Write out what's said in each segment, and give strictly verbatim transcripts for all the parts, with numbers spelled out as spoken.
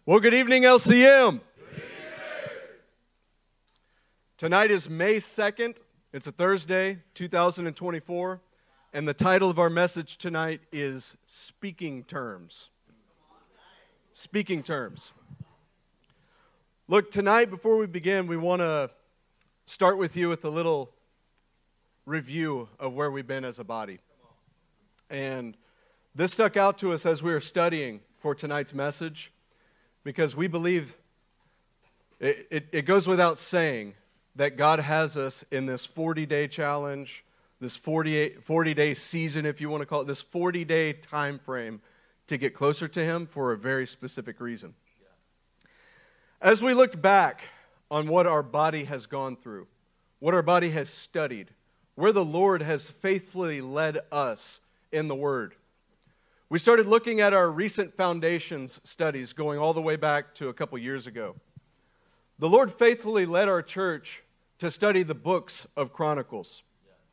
Well, good evening, L C M. Good evening. Tonight is May second. It's a Thursday, two thousand twenty-four, and the title of our message tonight is Speaking Terms. Speaking Terms. Look, tonight, before we begin, we want to start with you with a little review of where we've been as a body. And this stuck out to us as we were studying for tonight's message, because we believe it, it, it goes without saying that God has us in this forty-day challenge, this forty-day season, if you want to call it, this forty-day time frame to get closer to Him for a very specific reason. As we looked back on what our body has gone through, what our body has studied, where the Lord has faithfully led us in the Word, we started looking at our recent foundations studies going all the way back to a couple years ago. The Lord faithfully led our church to study the books of Chronicles.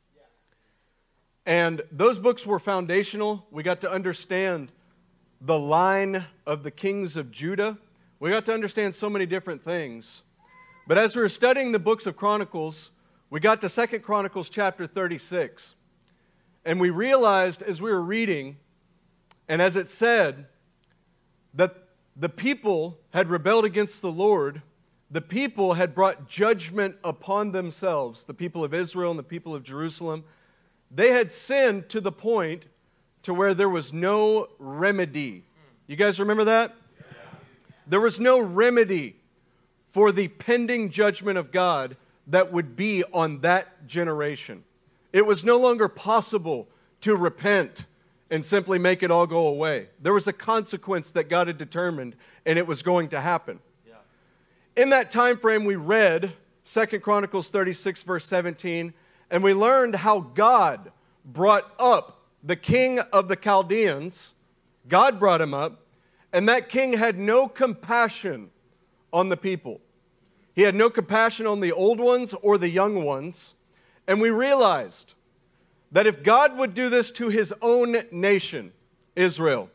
And those books were foundational. We got to understand the line of the kings of Judah. We got to understand so many different things. But as we were studying the books of Chronicles, we got to Second Chronicles chapter thirty-six. And we realized as we were reading, and as it said, that the people had rebelled against the Lord. The people had brought judgment upon themselves, the people of Israel and the people of Jerusalem. They had sinned to the point to where there was no remedy. You guys remember that? Yeah. There was no remedy for the pending judgment of God that would be on that generation. It was no longer possible to repent and simply make it all go away. There was a consequence that God had determined, and it was going to happen. Yeah. In that time frame, we read Second Chronicles thirty-six, verse seventeen, and we learned how God brought up the king of the Chaldeans. God brought him up, and that king had no compassion on the people. He had no compassion on the old ones or the young ones, and we realized that if God would do this to His own nation, Israel,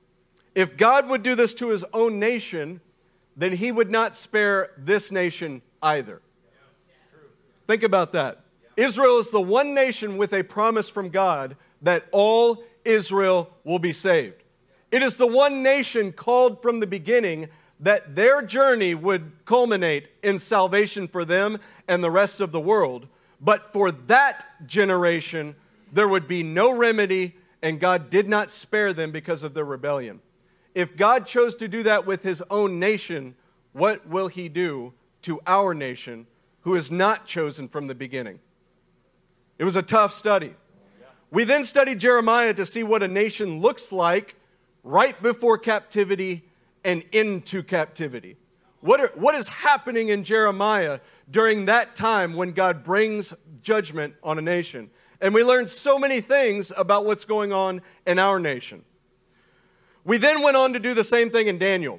if God would do this to His own nation, then He would not spare this nation either. Think about that. Israel is the one nation with a promise from God that all Israel will be saved. It is the one nation called from the beginning that their journey would culminate in salvation for them and the rest of the world. But for that generation, there would be no remedy, and God did not spare them because of their rebellion. If God chose to do that with His own nation, what will He do to our nation, who is not chosen from the beginning? It was a tough study. We then studied Jeremiah to see what a nation looks like right before captivity and into captivity. What, are, what is happening in Jeremiah during that time when God brings judgment on a nation? And we learned so many things about what's going on in our nation. We then went on to do the same thing in Daniel,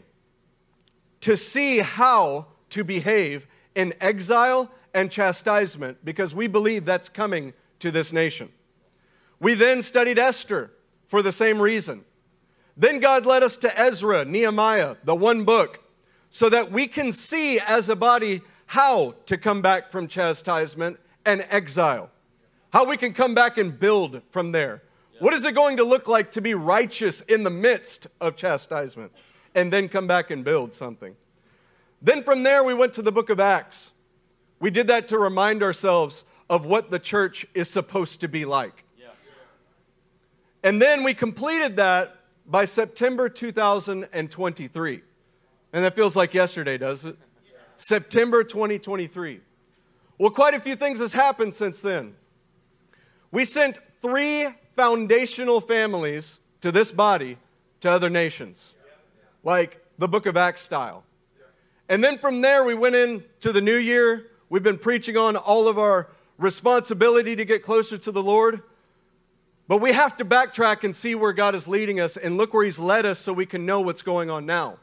to see how to behave in exile and chastisement, because we believe that's coming to this nation. We then studied Esther for the same reason. Then God led us to Ezra, Nehemiah, the one book, so that we can see as a body how to come back from chastisement and exile. How we can come back and build from there. What is it going to look like to be righteous in the midst of chastisement and then come back and build something? Then from there we went to the book of Acts. We did that to remind ourselves of what the church is supposed to be like. Yeah. And then we completed that by September two thousand twenty-three. And that feels like yesterday, does it? Yeah. September twenty twenty-three. Well, quite a few things has happened since then. We sent three foundational families to this body to other nations, like the book of Acts style. And then from there, we went into the new year. We've been preaching on all of our responsibility to get closer to the Lord. But we have to backtrack and see where God is leading us and look where He's led us so we can know what's going on now.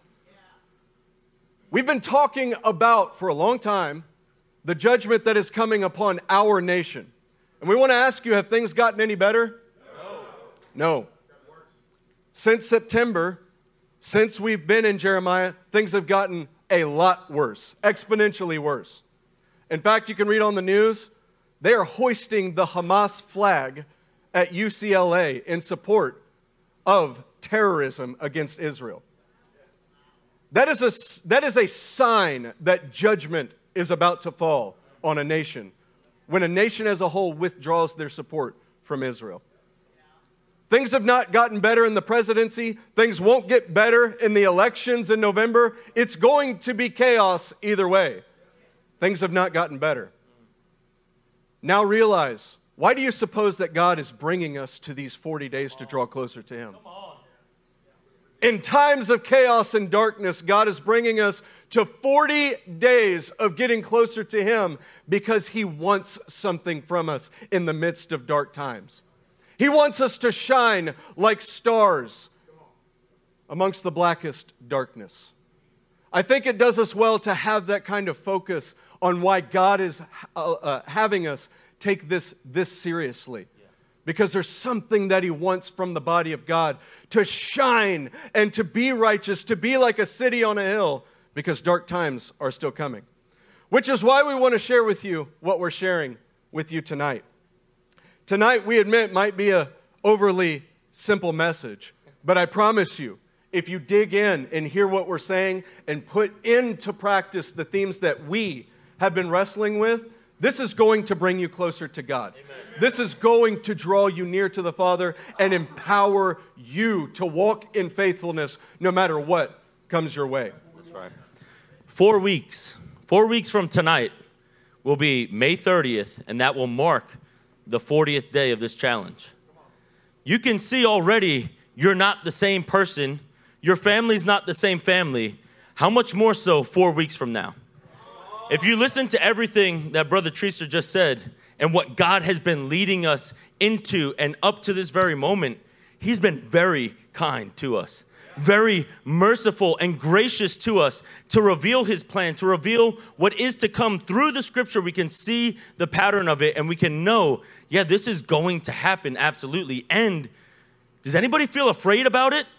We've been talking about, for a long time, the judgment that is coming upon our nation. And we want to ask you, have things gotten any better? No. No. Since September, Since we've been in Jeremiah, things have gotten a lot worse, exponentially worse. In fact, you can read on the news, they are hoisting the Hamas flag at U C L A in support of terrorism against Israel. That is a, that is a sign that judgment is about to fall on a nation when a nation as a whole withdraws their support from Israel. Things have not gotten better in the presidency. Things won't get better in the elections in November. It's going to be chaos either way. Things have not gotten better. Now realize, why do you suppose that God is bringing us to these forty days to draw closer to Him? In times of chaos and darkness, God is bringing us to forty days of getting closer to Him because He wants something from us in the midst of dark times. He wants us to shine like stars amongst the blackest darkness. I think it does us well to have that kind of focus on why God is uh, uh, having us take this, this seriously. Because there's something that He wants from the body of God to shine and to be righteous, to be like a city on a hill, because dark times are still coming. Which is why we want to share with you what we're sharing with you tonight. Tonight, we admit, might be an overly simple message, but I promise you, if you dig in and hear what we're saying and put into practice the themes that we have been wrestling with, this is going to bring you closer to God. Amen. This is going to draw you near to the Father and empower you to walk in faithfulness no matter what comes your way. That's right. Four weeks. Four weeks from tonight will be May thirtieth, and that will mark the fortieth day of this challenge. You can see already you're not the same person. Your family's not the same family. How much more so four weeks from now? If you listen to everything that Brother Treaster just said and what God has been leading us into and up to this very moment, He's been very kind to us, very merciful and gracious to us to reveal His plan, to reveal what is to come through the Scripture. We can see the pattern of it and we can know, yeah, this is going to happen, absolutely. And does anybody feel afraid about it?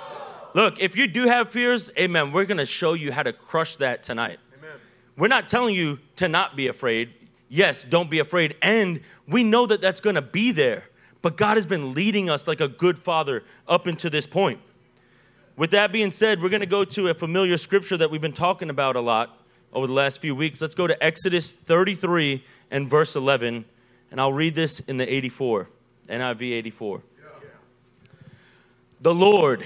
No. Look, if you do have fears, amen, we're going to show you how to crush that tonight. Amen. We're not telling you to not be afraid. Yes, don't be afraid. And we know that that's going to be there. But God has been leading us like a good father up into this point. With that being said, we're going to go to a familiar scripture that we've been talking about a lot over the last few weeks. Let's go to Exodus thirty-three and verse eleven. And I'll read this in the eighty-four, N I V eighty-four. Yeah. The Lord,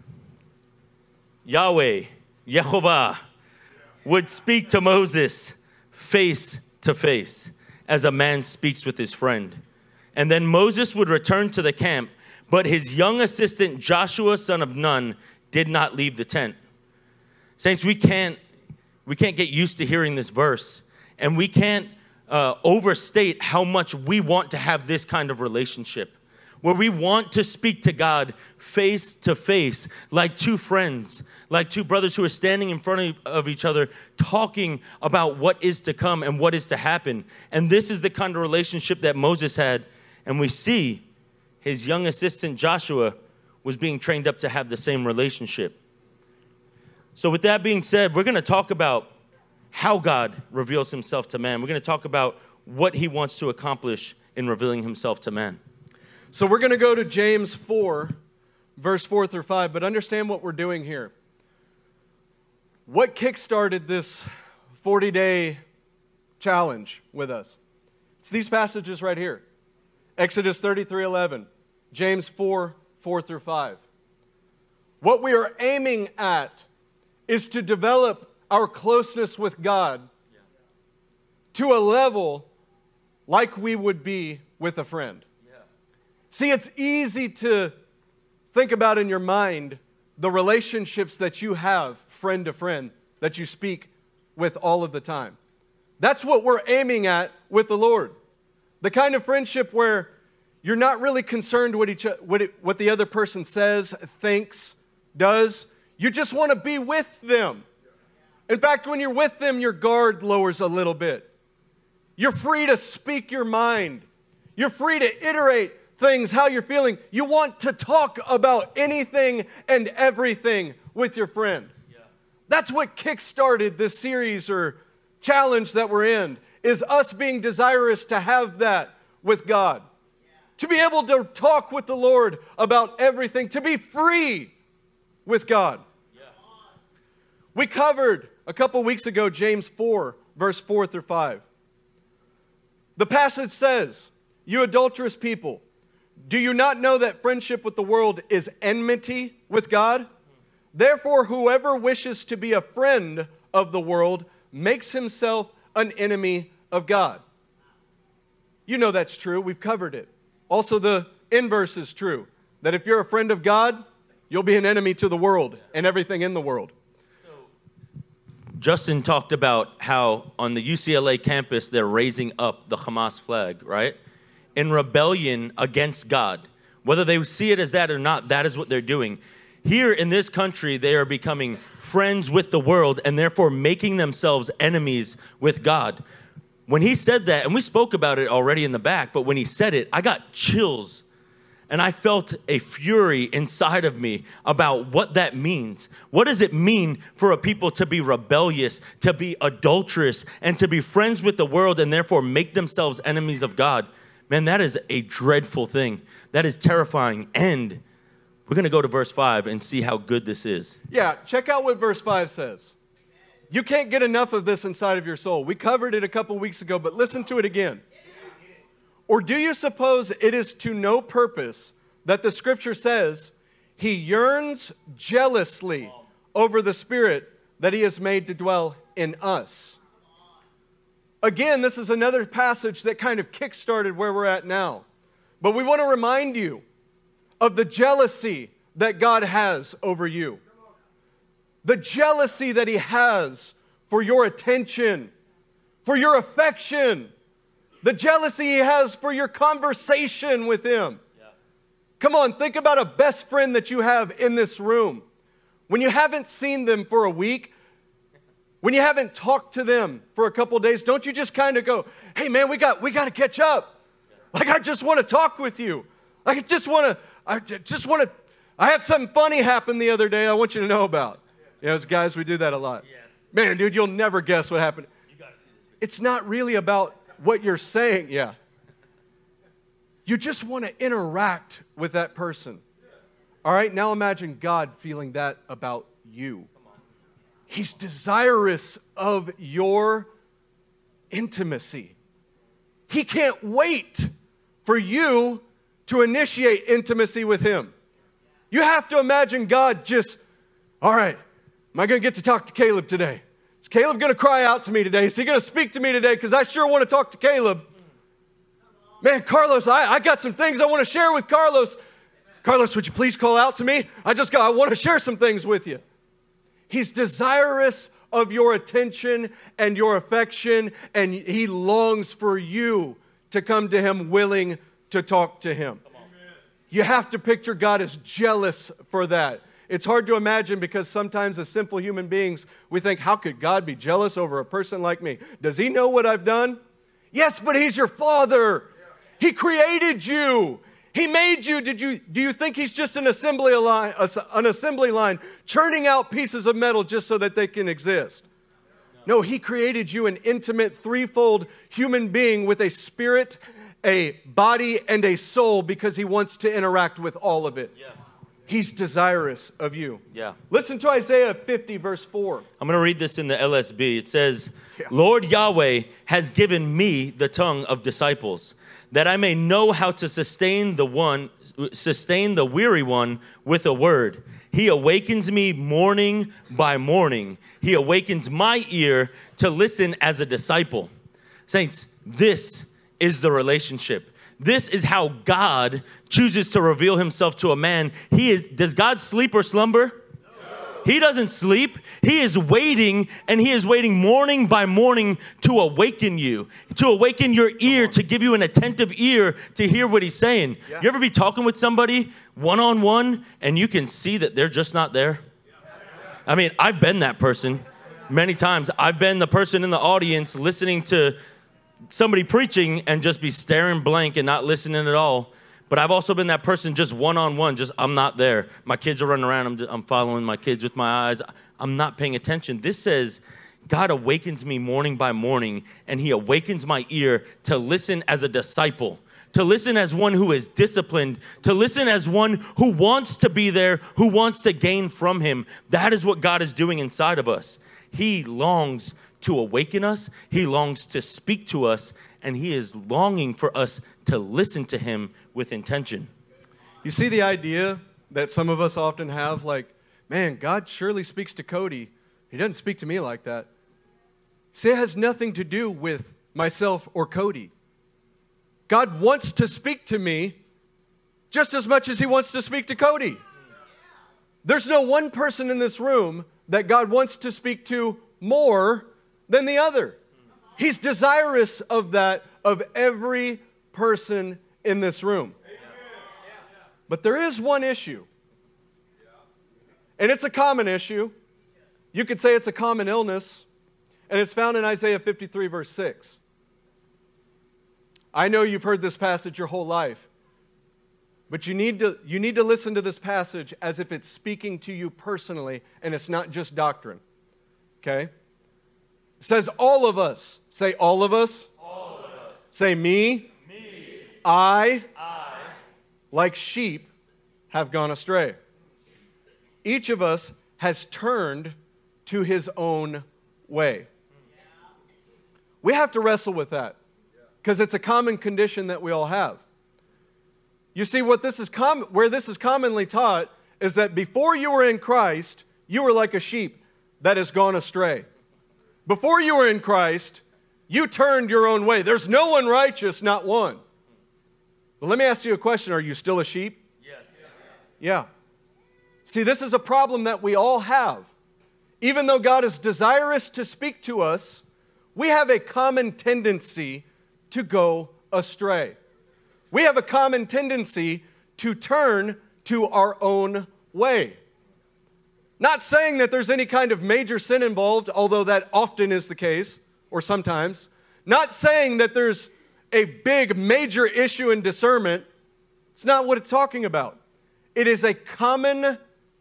Yahweh, Yehovah, would speak to Moses face to face as a man speaks with his friend. And then Moses would return to the camp, but his young assistant, Joshua, son of Nun, did not leave the tent. Saints, we can't, we can't get used to hearing this verse, and we can't uh, overstate how much we want to have this kind of relationship, where we want to speak to God face to face, like two friends, like two brothers who are standing in front of each other, talking about what is to come and what is to happen. And this is the kind of relationship that Moses had, and we see his young assistant Joshua was being trained up to have the same relationship. So with that being said, we're going to talk about how God reveals Himself to man. We're going to talk about what He wants to accomplish in revealing Himself to man. So we're going to go to James four, verse four through five, but understand what we're doing here. What kickstarted this forty-day challenge with us? It's these passages right here. Exodus thirty-three eleven, James four, four through five. What we are aiming at is to develop our closeness with God to a level like we would be with a friend. See, it's easy to think about in your mind the relationships that you have friend to friend that you speak with all of the time. That's what we're aiming at with the Lord. The kind of friendship where you're not really concerned what, each, what, it, what the other person says, thinks, does. You just want to be with them. In fact, when you're with them, your guard lowers a little bit. You're free to speak your mind. You're free to iterate things, how you're feeling. You want to talk about anything and everything with your friend. Yeah. That's what kickstarted this series or challenge that we're in, is us being desirous to have that with God. Yeah. To be able to talk with the Lord about everything, to be free with God. Yeah. We covered a couple weeks ago James four, verse four through five. The passage says, "You adulterous people, do you not know that friendship with the world is enmity with God? Therefore, whoever wishes to be a friend of the world makes himself an enemy of God." You know that's true. We've covered it. Also, the inverse is true, that if you're a friend of God, you'll be an enemy to the world and everything in the world. Justin talked about how on the U C L A campus, they're raising up the Hamas flag, right? In rebellion against God. Whether they see it as that or not, that is what they're doing. Here in this country, they are becoming friends with the world and therefore making themselves enemies with God. When he said that, and we spoke about it already in the back, but when he said it, I got chills. And I felt a fury inside of me about what that means. What does it mean for a people to be rebellious, to be adulterous, and to be friends with the world and therefore make themselves enemies of God? Man, that is a dreadful thing. That is terrifying. And we're going to go to verse five and see how good this is. Yeah, check out what verse five says. You can't get enough of this inside of your soul. We covered it a couple weeks ago, but listen to it again. "Or do you suppose it is to no purpose that the scripture says, he yearns jealously over the Spirit that he has made to dwell in us?" Again, this is another passage that kind of kickstarted where we're at now. But we want to remind you of the jealousy that God has over you. The jealousy that he has for your attention, for your affection, the jealousy he has for your conversation with him. Yeah. Come on, think about a best friend that you have in this room. When you haven't seen them for a week, when you haven't talked to them for a couple days, don't you just kind of go, "Hey man, we got we got to catch up. Like I just want to talk with you. Like I just want to I just want to I had something funny happen the other day I want you to know about." You know, as guys, we do that a lot. Yes. Man, dude, you'll never guess what happened. You gotta see this. It's not really about what you're saying, yeah. You just want to interact with that person. All right, now imagine God feeling that about you. He's desirous of your intimacy. He can't wait for you to initiate intimacy with him. You have to imagine God just, all right, am I going to get to talk to Caleb today? Is Caleb going to cry out to me today? Is he going to speak to me today? Because I sure want to talk to Caleb. Man, Carlos, I, I got some things I want to share with Carlos. Carlos, would you please call out to me? I just got, I want to share some things with you. He's desirous of your attention and your affection, and he longs for you to come to him willing to talk to him. You have to picture God as jealous for that. It's hard to imagine because sometimes as simple human beings, we think, how could God be jealous over a person like me? Does he know what I've done? Yes, but he's your father. He created you. He made you. Did you, do you think he's just an assembly line, an assembly line churning out pieces of metal just so that they can exist? No, he created you an intimate, threefold human being with a spirit, a body, and a soul because he wants to interact with all of it. Yeah. He's desirous of you. Yeah. Listen to Isaiah fifty, verse four. I'm going to read this in the L S B. It says, yeah. "Lord Yahweh has given me the tongue of disciples, that I may know how to sustain the one, sustain the weary one with a word. He awakens me morning by morning. He awakens my ear to listen as a disciple." Saints, this is the relationship. This is how God chooses to reveal himself to a man. He is. Does God sleep or slumber? No. He doesn't sleep. He is waiting, and he is waiting morning by morning to awaken you, to awaken your ear, to give you an attentive ear to hear what he's saying. Yeah. You ever be talking with somebody one-on-one, and you can see that they're just not there? I mean, I've been that person many times. I've been the person in the audience listening to somebody preaching and just be staring blank and not listening at all But I've also been that person just one-on-one, just I'm not there. My kids are running around. I'm, just, I'm following my kids with my eyes. I'm not paying attention. This says God awakens me morning by morning, and he awakens my ear to listen as a disciple, to listen as one who is disciplined, to listen as one who wants to be there, who wants to gain from him. That is what God is doing inside of us. He longs to awaken us. He longs to speak to us, and he is longing for us to listen to him with intention. You see the idea that some of us often have, like, man, God surely speaks to Cody. He doesn't speak to me like that. See, it has nothing to do with myself or Cody. God wants to speak to me just as much as he wants to speak to Cody. There's no one person in this room that God wants to speak to more than the other. He's desirous of that, of every person in this room. But there is one issue. And it's a common issue. You could say it's a common illness. And it's found in Isaiah fifty-three, verse six. I know you've heard this passage your whole life. But you need to, you need to listen to this passage as if it's speaking to you personally, and it's not just doctrine. Okay? It says all of us. Say all of us. All of us. Say me. Me. I, I, like sheep, have gone astray. Each of us has turned to his own way. We have to wrestle with that because it's a common condition that we all have. You see, what this is com- where this is commonly taught is that before you were in Christ, you were like a sheep that has gone astray. Before you were in Christ, you turned your own way. There's no one righteous, not one. But let me ask you a question. Are you still a sheep? Yes. Yeah. See, this is a problem that we all have. Even though God is desirous to speak to us, we have a common tendency to go astray. We have a common tendency to turn to our own way. Not saying that there's any kind of major sin involved, although that often is the case, or sometimes. Not saying that there's a big, major issue in discernment. It's not what it's talking about. It is a common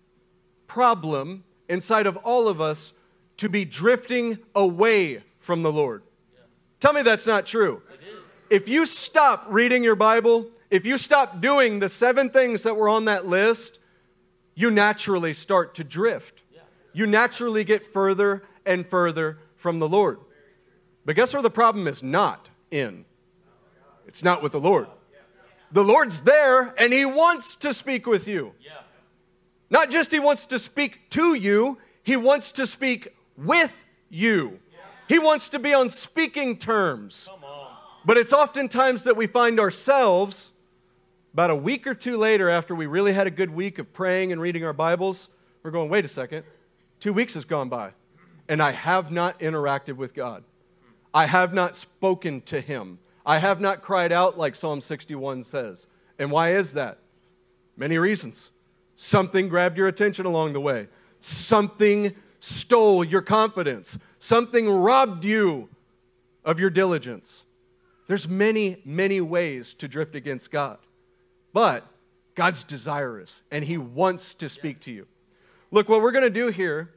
problem inside of all of us to be drifting away from the Lord. Yeah. Tell me that's not true. If you stop reading your Bible, if you stop doing the seven things that were on that list, you naturally start to drift. Yeah. You naturally get further and further from the Lord. But guess where the problem is not in? It's not with the Lord. The Lord's there and he wants to speak with you. Yeah. Not just he wants to speak to you, he wants to speak with you. Yeah. He wants to be on speaking terms. Come on. But it's oftentimes that we find ourselves, about a week or two later after we really had a good week of praying and reading our Bibles, we're going, wait a second, two weeks has gone by, and I have not interacted with God. I have not spoken to him. I have not cried out like Psalm sixty-one says. And why is that? Many reasons. Something grabbed your attention along the way. Something stole your confidence. Something robbed you of your diligence. There's many, many ways to drift against God. But God's desirous, and he wants to speak to you. Look, what we're going to do here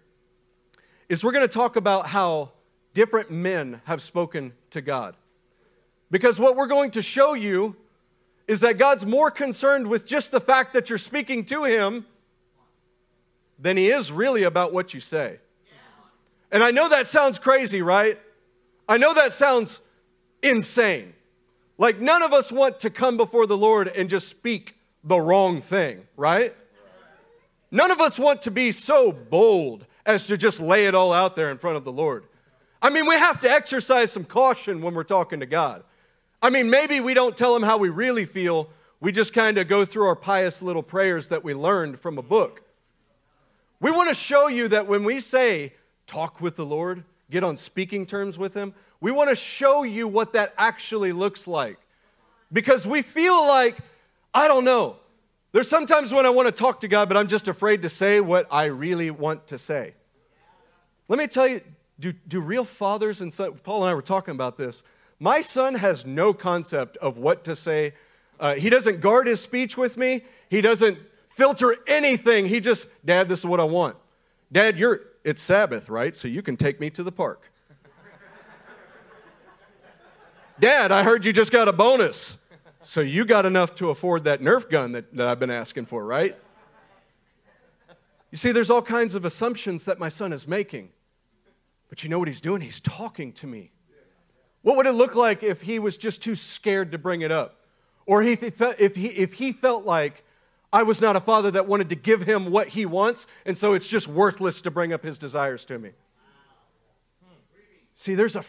is we're going to talk about how different men have spoken to God. Because what we're going to show you is that God's more concerned with just the fact that you're speaking to him than he is really about what you say. And I know that sounds crazy, right? I know that sounds insane. Like none of us want to come before the Lord and just speak the wrong thing, right? None of us want to be so bold as to just lay it all out there in front of the Lord. I mean, we have to exercise some caution when we're talking to God. I mean, maybe we don't tell him how we really feel. We just kind of go through our pious little prayers that we learned from a book. We want to show you that when we say, talk with the Lord, get on speaking terms with him, we want to show you what that actually looks like. Because we feel like, I don't know. There's sometimes when I want to talk to God, but I'm just afraid to say what I really want to say. Let me tell you, do, do real fathers and sons, Paul and I were talking about this. My son has no concept of what to say Uh, he doesn't guard his speech with me. He doesn't filter anything. He just, Dad, this is what I want. Dad, you're, it's Sabbath, right? So you can take me to the park. Dad, I heard you just got a bonus. So you got enough to afford that Nerf gun that, that I've been asking for, right? You see, there's all kinds of assumptions that my son is making. But you know what he's doing? He's talking to me. What would it look like if he was just too scared to bring it up? Or if he, if he, if he felt like I was not a father that wanted to give him what he wants, and so it's just worthless to bring up his desires to me. See, there's a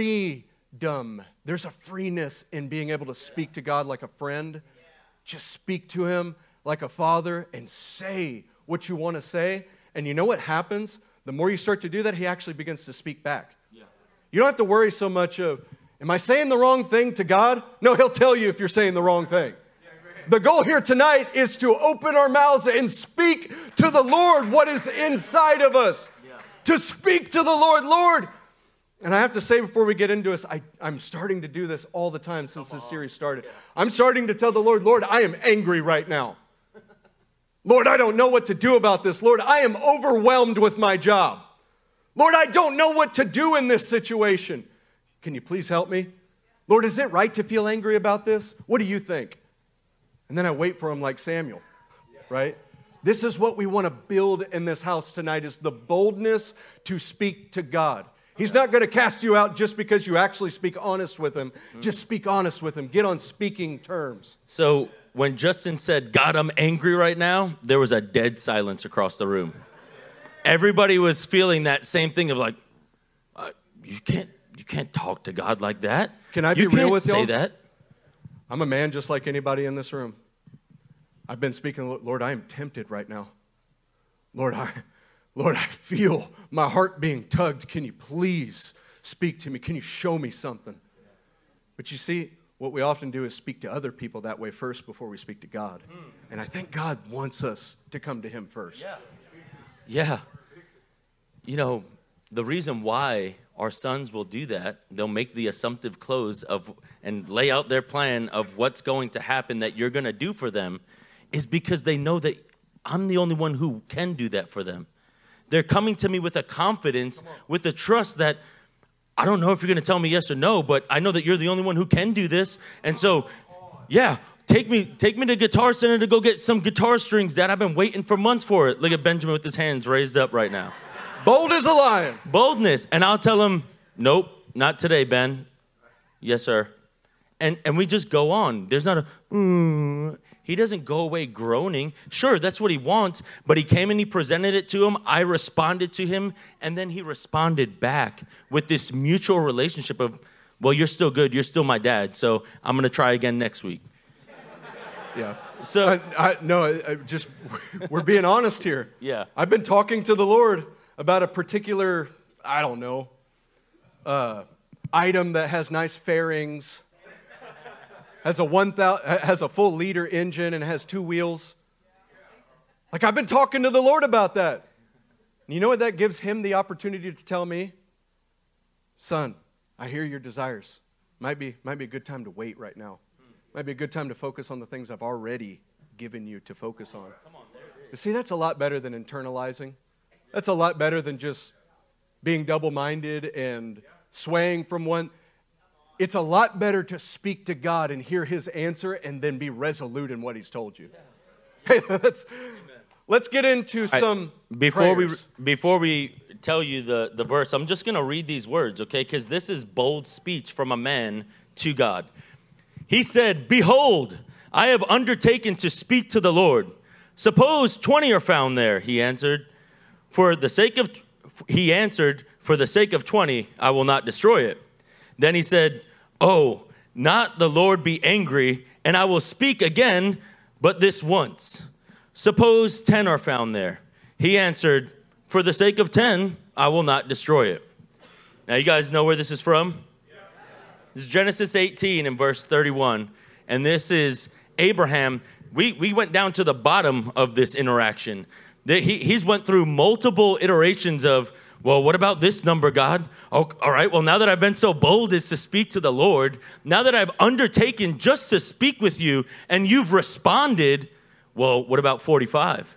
freedom. There's a freeness in being able to speak to God like a friend. Just speak to him like a father and say what you want to say. And you know what happens? The more you start to do that, he actually begins to speak back. Yeah. You don't have to worry so much of, am I saying the wrong thing to God? No, he'll tell you if you're saying the wrong thing. The goal here tonight is to open our mouths and speak to the Lord what is inside of us. Yeah. To speak to the Lord, Lord. And I have to say before we get into this, I, I'm starting to do this all the time since this series started. Yeah. I'm starting to tell the Lord, Lord, I am angry right now. Lord, I don't know what to do about this. Lord, I am overwhelmed with my job. Lord, I don't know what to do in this situation. Can you please help me? Lord, is it right to feel angry about this? What do you think? And then I wait for him like Samuel, right? This is what we want to build in this house tonight, is the boldness to speak to God. He's not going to cast you out just because you actually speak honest with him. Just speak honest with him. Get on speaking terms. So when Justin said, God, I'm angry right now, there was a dead silence across the room. Everybody was feeling that same thing of like, uh, you can't you can't talk to God like that. Can I be you real with you? You can't say that. I'm a man just like anybody in this room. I've been speaking, Lord, I am tempted right now. Lord, I, Lord, I feel my heart being tugged. Can you please speak to me? Can you show me something? But you see, what we often do is speak to other people that way first before we speak to God. And I think God wants us to come to him first. Yeah. Yeah. You know, the reason why our sons will do that, they'll make the assumptive close of and lay out their plan of what's going to happen that you're going to do for them, is because they know that I'm the only one who can do that for them. They're coming to me with a confidence, with a trust that I don't know if you're going to tell me yes or no, but I know that you're the only one who can do this. And so, yeah, take me take me to Guitar Center to go get some guitar strings, Dad. I've been waiting for months for it. Look at Benjamin with his hands raised up right now. Bold as a lion. Boldness. And I'll tell him, nope, not today, Ben. Yes, sir. And and we just go on. There's not a, mm. He doesn't go away groaning. Sure, that's what he wants, but he came and he presented it to him. I responded to him, and then he responded back with this mutual relationship of, well, you're still good. You're still my dad, so I'm going to try again next week. Yeah. So I, I, no, I just we're being honest here. Yeah. I've been talking to the Lord about a particular, I don't know, uh, item that has nice fairings, has a one thousand, has a full liter engine, and has two wheels. Like, I've been talking to the Lord about that. And you know what that gives him the opportunity to tell me? Son, I hear your desires. Might be, might be a good time to wait right now. Might be a good time to focus on the things I've already given you to focus on. But see, that's a lot better than internalizing. That's a lot better than just being double-minded and swaying from one. It's a lot better to speak to God and hear his answer and then be resolute in what he's told you. Hey, let's, let's get into some right. Before prayers. we Before we tell you the, the verse, I'm just going to read these words, okay? Because this is bold speech from a man to God. He said, behold, I have undertaken to speak to the Lord. Suppose twenty are found there, he answered. For the sake of, he answered, for the sake of twenty, I will not destroy it. Then he said, oh, not the Lord be angry, and I will speak again, but this once. Suppose ten are found there. He answered, for the sake of ten, I will not destroy it. Now, you guys know where this is from? This is Genesis eighteen in verse thirty-one. And this is Abraham. We, we went down to the bottom of this interaction. He, he's went through multiple iterations of, Well, what about this number, God? Oh, all right, well, now that I've been so bold as to speak to the Lord, now that I've undertaken just to speak with you and you've responded, well, what about forty-five?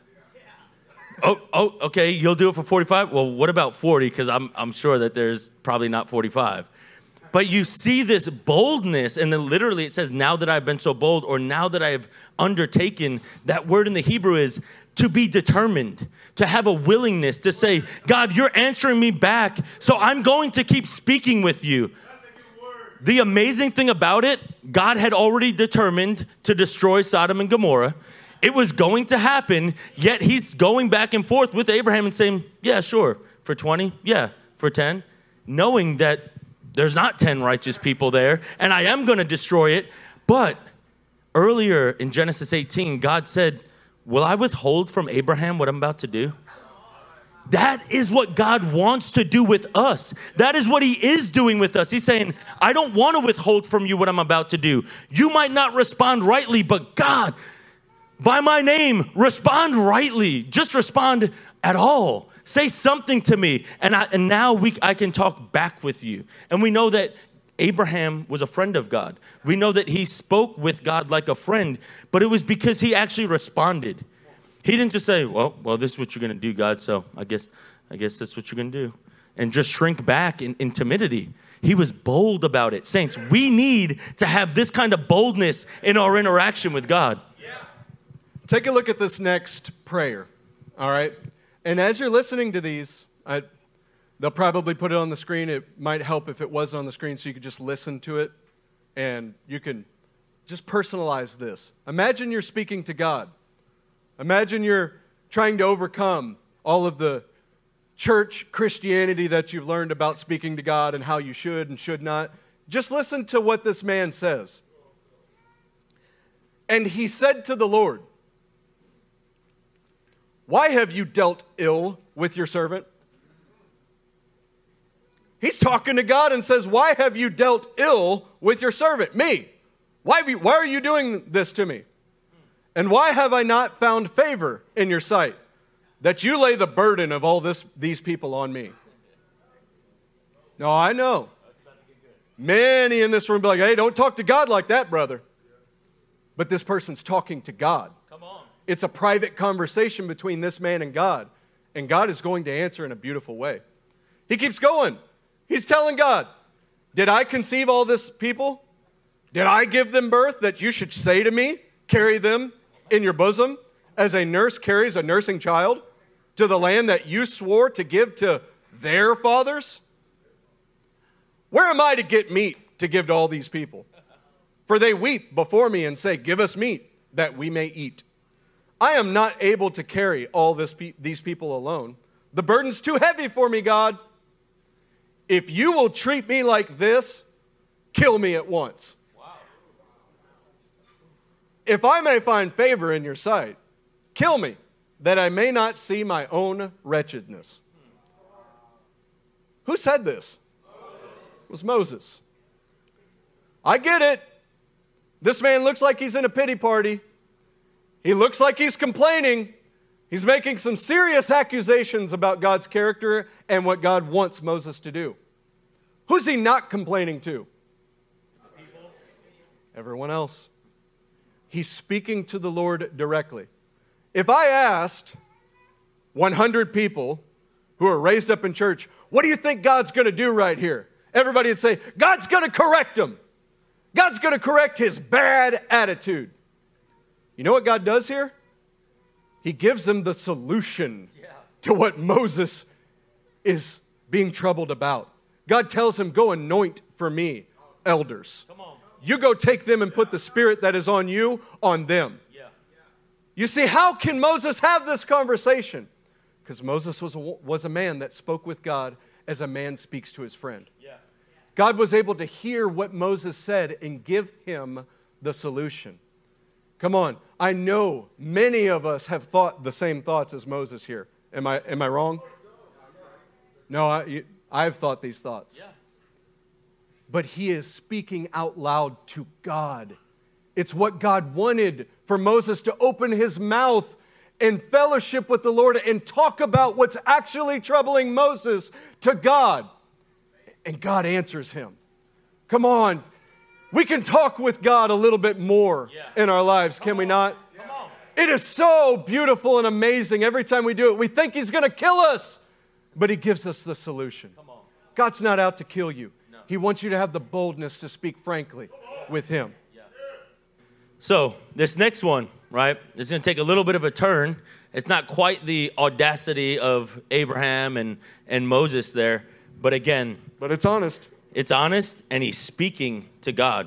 Oh, oh, okay, you'll do it for forty-five? Well, what about forty? Because I'm, I'm sure that there's probably not forty-five. But you see this boldness, and then literally it says, now that I've been so bold, or now that I've undertaken, that word in the Hebrew is to be determined, to have a willingness to say, God, you're answering me back, so I'm going to keep speaking with you. The amazing thing about it, God had already determined to destroy Sodom and Gomorrah. It was going to happen, yet he's going back and forth with Abraham and saying, yeah, sure, for twenty, yeah, for ten, knowing that there's not ten righteous people there, and I am going to destroy it. But earlier in Genesis eighteen, God said, will I withhold from Abraham what I'm about to do? That is what God wants to do with us. That is what he is doing with us. He's saying, I don't want to withhold from you what I'm about to do. You might not respond rightly, but God, by my name, respond rightly. Just respond at all. Say something to me. And, I, and now we, I can talk back with you. And we know that Abraham was a friend of God. We know that he spoke with God like a friend, but it was because he actually responded. He didn't just say, well, well, this is what you're going to do, God, so I guess I guess that's what you're going to do. And just shrink back in, in timidity. He was bold about it. Saints, we need to have this kind of boldness in our interaction with God. Yeah. Take a look at this next prayer, all right? And as you're listening to these, I, they'll probably put it on the screen. It might help if it was on the screen so you could just listen to it, and you can just personalize this. Imagine you're speaking to God. Imagine you're trying to overcome all of the church Christianity that you've learned about speaking to God and how you should and should not. Just listen to what this man says. And he said to the Lord, why have you dealt ill with your servant? He's talking to God and says, why have you dealt ill with your servant, me? Why, have you, why are you doing this to me? And why have I not found favor in your sight, that you lay the burden of all this, these people on me? No, I know. Many in this room be like, hey, don't talk to God like that, brother. But this person's talking to God. Come on. It's a private conversation between this man and God, and God is going to answer in a beautiful way. He keeps going. He's telling God, did I conceive all this people? Did I give them birth that you should say to me, carry them in your bosom as a nurse carries a nursing child to the land that you swore to give to their fathers? Where am I to get meat to give to all these people? For they weep before me and say, give us meat that we may eat. I am not able to carry all this pe- these people alone. The burden's too heavy for me, God. If you will treat me like this, kill me at once. Wow. If I may find favor in your sight, kill me, that I may not see my own wretchedness. Who said this? It was Moses. I get it. This man looks like he's in a pity party. He looks like he's complaining. He's making some serious accusations about God's character and what God wants Moses to do. Who's he not complaining to? Everyone else. He's speaking to the Lord directly. If I asked one hundred people who are raised up in church, what do you think God's going to do right here? Everybody would say, God's going to correct him. God's going to correct his bad attitude. You know what God does here? He gives them the solution yeah. to what Moses is being troubled about. God tells him, go anoint for me elders. Come on. You go take them and put the spirit that is on you on them. Yeah. You see, how can Moses have this conversation? Because Moses was a, was a man that spoke with God as a man speaks to his friend. Yeah. God was able to hear what Moses said and give him the solution. Come on. I know many of us have thought the same thoughts as Moses here. Am I, am I wrong? No, I, I've thought these thoughts. Yeah. But he is speaking out loud to God. It's what God wanted for Moses to open his mouth in fellowship with the Lord and talk about what's actually troubling Moses to God. And God answers him. Come on. We can talk with God a little bit more yeah. in our lives, can we not? It is so beautiful and amazing every time we do it. We think He's going to kill us, but He gives us the solution. God's not out to kill you. No. He wants you to have the boldness to speak frankly with Him. Yeah. So this next one, right, is going to take a little bit of a turn. It's not quite the audacity of Abraham and, and Moses there, but again. But it's honest. It's honest, and he's speaking to God.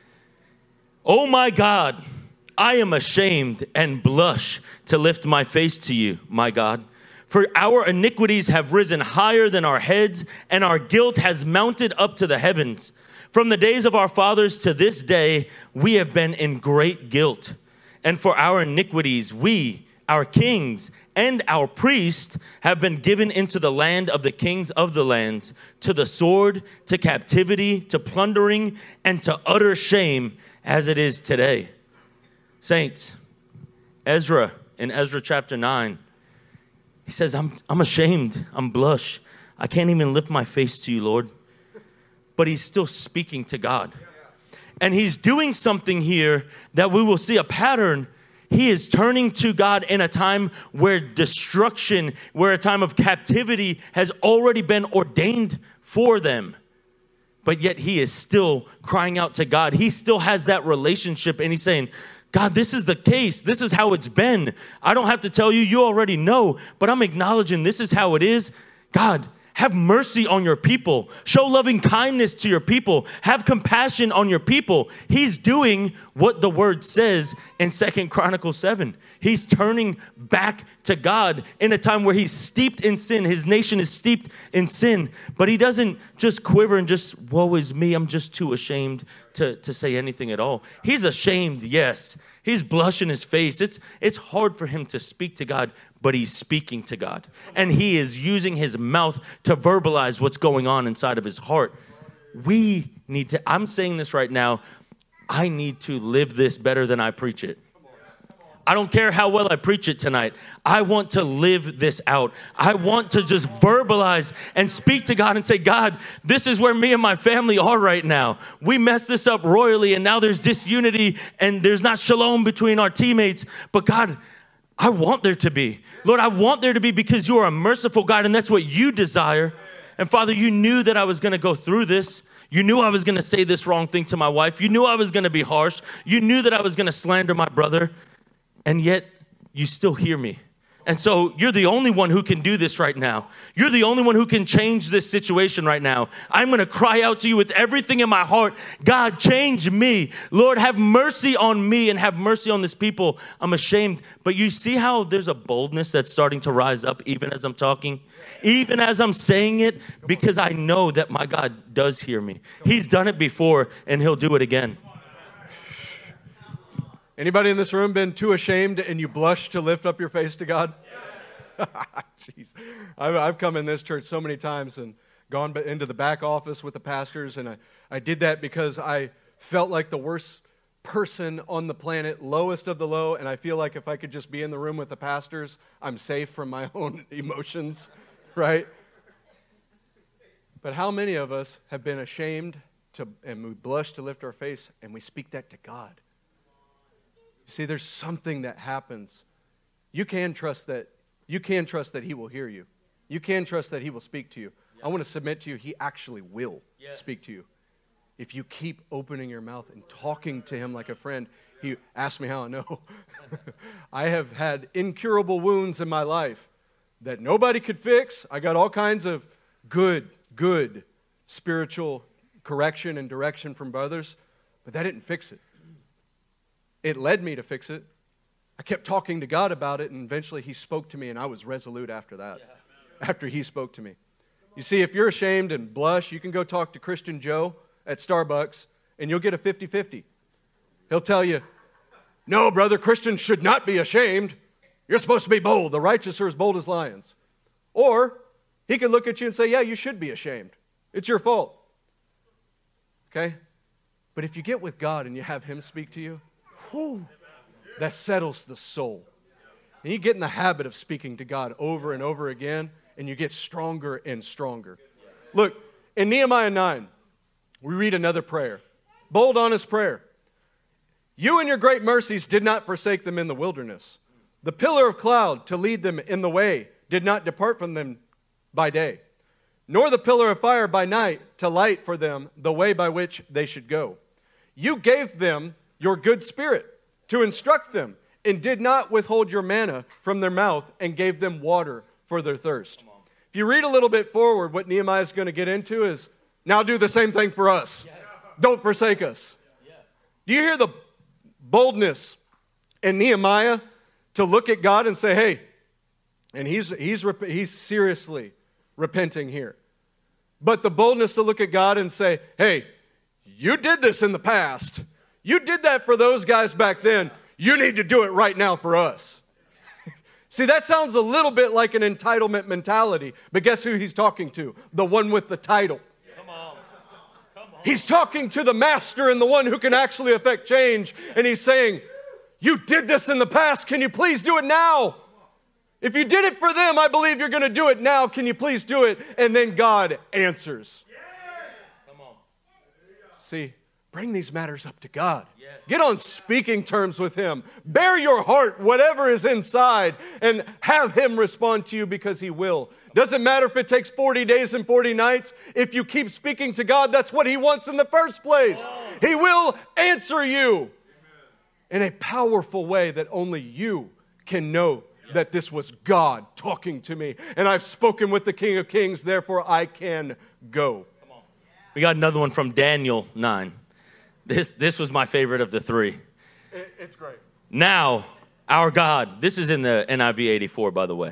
Oh my God, I am ashamed and blush to lift my face to you, my God. For our iniquities have risen higher than our heads, and our guilt has mounted up to the heavens. From the days of our fathers to this day, we have been in great guilt. And for our iniquities, we, our kings, and our priests have been given into the land of the kings of the lands, to the sword, to captivity, to plundering, and to utter shame, as it is today. Saints, Ezra, in Ezra chapter nine, he says, I'm, I'm ashamed, I'm blush. I can't even lift my face to you, Lord. But he's still speaking to God. And he's doing something here that we will see a pattern. He is turning to God in a time where destruction, where a time of captivity has already been ordained for them. But yet he is still crying out to God. He still has that relationship, and he's saying, God, this is the case. This is how it's been. I don't have to tell you. You already know. But I'm acknowledging this is how it is. God, have mercy on your people. Show loving kindness to your people. Have compassion on your people. He's doing what the word says in Second Chronicles seven. He's turning back to God in a time where he's steeped in sin. His nation is steeped in sin. But he doesn't just quiver and just, woe is me, I'm just too ashamed to, to say anything at all. He's ashamed, yes. He's blushing his face. It's, it's hard for him to speak to God, but he's speaking to God. And he is using his mouth to verbalize what's going on inside of his heart. We need to, I'm saying this right now, I need to live this better than I preach it. I don't care how well I preach it tonight. I want to live this out. I want to just verbalize and speak to God and say, God, this is where me and my family are right now. We messed this up royally, and now there's disunity, and there's not shalom between our teammates. But God, I want there to be. Lord, I want there to be, because you are a merciful God, and that's what you desire. And Father, you knew that I was going to go through this. You knew I was going to say this wrong thing to my wife. You knew I was going to be harsh. You knew that I was going to slander my brother. And yet, you still hear me. And so, you're the only one who can do this right now. You're the only one who can change this situation right now. I'm going to cry out to you with everything in my heart. God, change me. Lord, have mercy on me and have mercy on this people. I'm ashamed. But you see how there's a boldness that's starting to rise up even as I'm talking? Even as I'm saying it, because I know that my God does hear me. He's done it before, and he'll do it again. Anybody in this room been too ashamed and you blush to lift up your face to God? Jeez. I've, I've come in this church so many times and gone into the back office with the pastors, and I, I did that because I felt like the worst person on the planet, lowest of the low, and I feel like if I could just be in the room with the pastors, I'm safe from my own emotions, right? But how many of us have been ashamed to, and we blush to lift our face, and we speak that to God? You see, there's something that happens. You can trust that. You can trust that he will hear you. You can trust that he will speak to you. Yeah. I want to submit to you, he actually will yeah. speak to you. If you keep opening your mouth and talking to him like a friend. He asked me how I know. I have had incurable wounds in my life that nobody could fix. I got all kinds of good, good spiritual correction and direction from brothers, but that didn't fix it. It led me to fix it. I kept talking to God about it, and eventually he spoke to me, and I was resolute after that, yeah. after he spoke to me. You see, if you're ashamed and blush, you can go talk to Christian Joe at Starbucks, and you'll get a fifty-fifty. He'll tell you, no, brother, Christians should not be ashamed. You're supposed to be bold. The righteous are as bold as lions. Or he could look at you and say, yeah, you should be ashamed. It's your fault. Okay? But if you get with God and you have him speak to you, whew, that settles the soul. And you get in the habit of speaking to God over and over again, and you get stronger and stronger. Look, in Nehemiah nine, we read another prayer. Bold, honest prayer. You in your great mercies did not forsake them in the wilderness. The pillar of cloud to lead them in the way did not depart from them by day, nor the pillar of fire by night to light for them the way by which they should go. You gave them your good spirit to instruct them, and did not withhold your manna from their mouth, and gave them water for their thirst. If you read a little bit forward, what Nehemiah is going to get into is, now do the same thing for us. Yes. Don't forsake us. Yeah. Do you hear the boldness in Nehemiah to look at God and say, hey, and he's, he's, he's seriously repenting here. But the boldness to look at God and say, hey, you did this in the past. You did that for those guys back then. You need to do it right now for us. See, that sounds a little bit like an entitlement mentality, but guess who he's talking to? The one with the title. Come on. Come on. He's talking to the master and the one who can actually affect change, and he's saying, you did this in the past, can you please do it now? If you did it for them, I believe you're going to do it now. Can you please do it? And then God answers. Come on. See, bring these matters up to God. Yes. Get on speaking terms with Him. Bare your heart, whatever is inside, and have Him respond to you because He will. Doesn't matter if it takes forty days and forty nights. If you keep speaking to God, that's what He wants in the first place. Oh. He will answer you. Amen. In a powerful way that only you can know that this was God talking to me. And I've spoken with the King of Kings, therefore I can go. Come on. We got another one from Daniel nine. This, this was my favorite of the three. It, it's great. Now, our God, this is in the N I V eighty-four, by the way.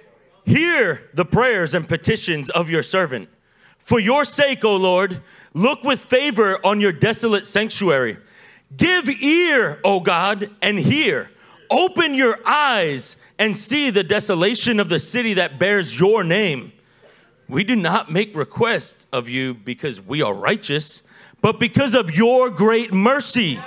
Hear the prayers and petitions of your servant. For your sake, O Lord, look with favor on your desolate sanctuary. Give ear, O God, and hear. Open your eyes and see the desolation of the city that bears your name. We do not make request of you because we are righteous, but because of your great mercy.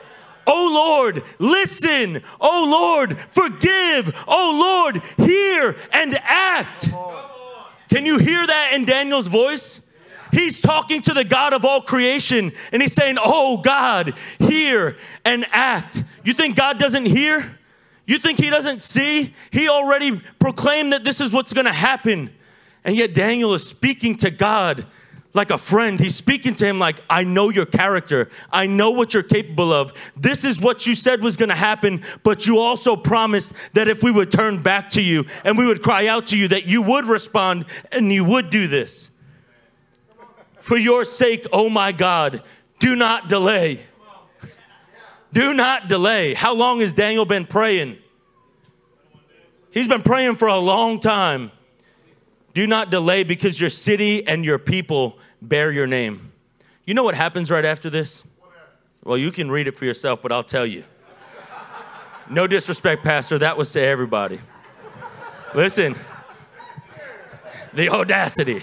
O Lord, listen. O Lord, forgive. O Lord, hear and act. Can you hear that in Daniel's voice? He's talking to the God of all creation, and he's saying, oh God, hear and act. You think God doesn't hear? You think He doesn't see? He already proclaimed that this is what's going to happen. And yet Daniel is speaking to God like a friend. He's speaking to Him like, I know your character. I know what you're capable of. This is what you said was going to happen, but you also promised that if we would turn back to you and we would cry out to you, that you would respond and you would do this. For your sake, oh my God, do not delay. Do not delay. How long has Daniel been praying? He's been praying for a long time. Do not delay because your city and your people bear your name. You know what happens right after this? Well, you can read it for yourself, but I'll tell you. No disrespect, Pastor. That was to everybody. Listen. The audacity.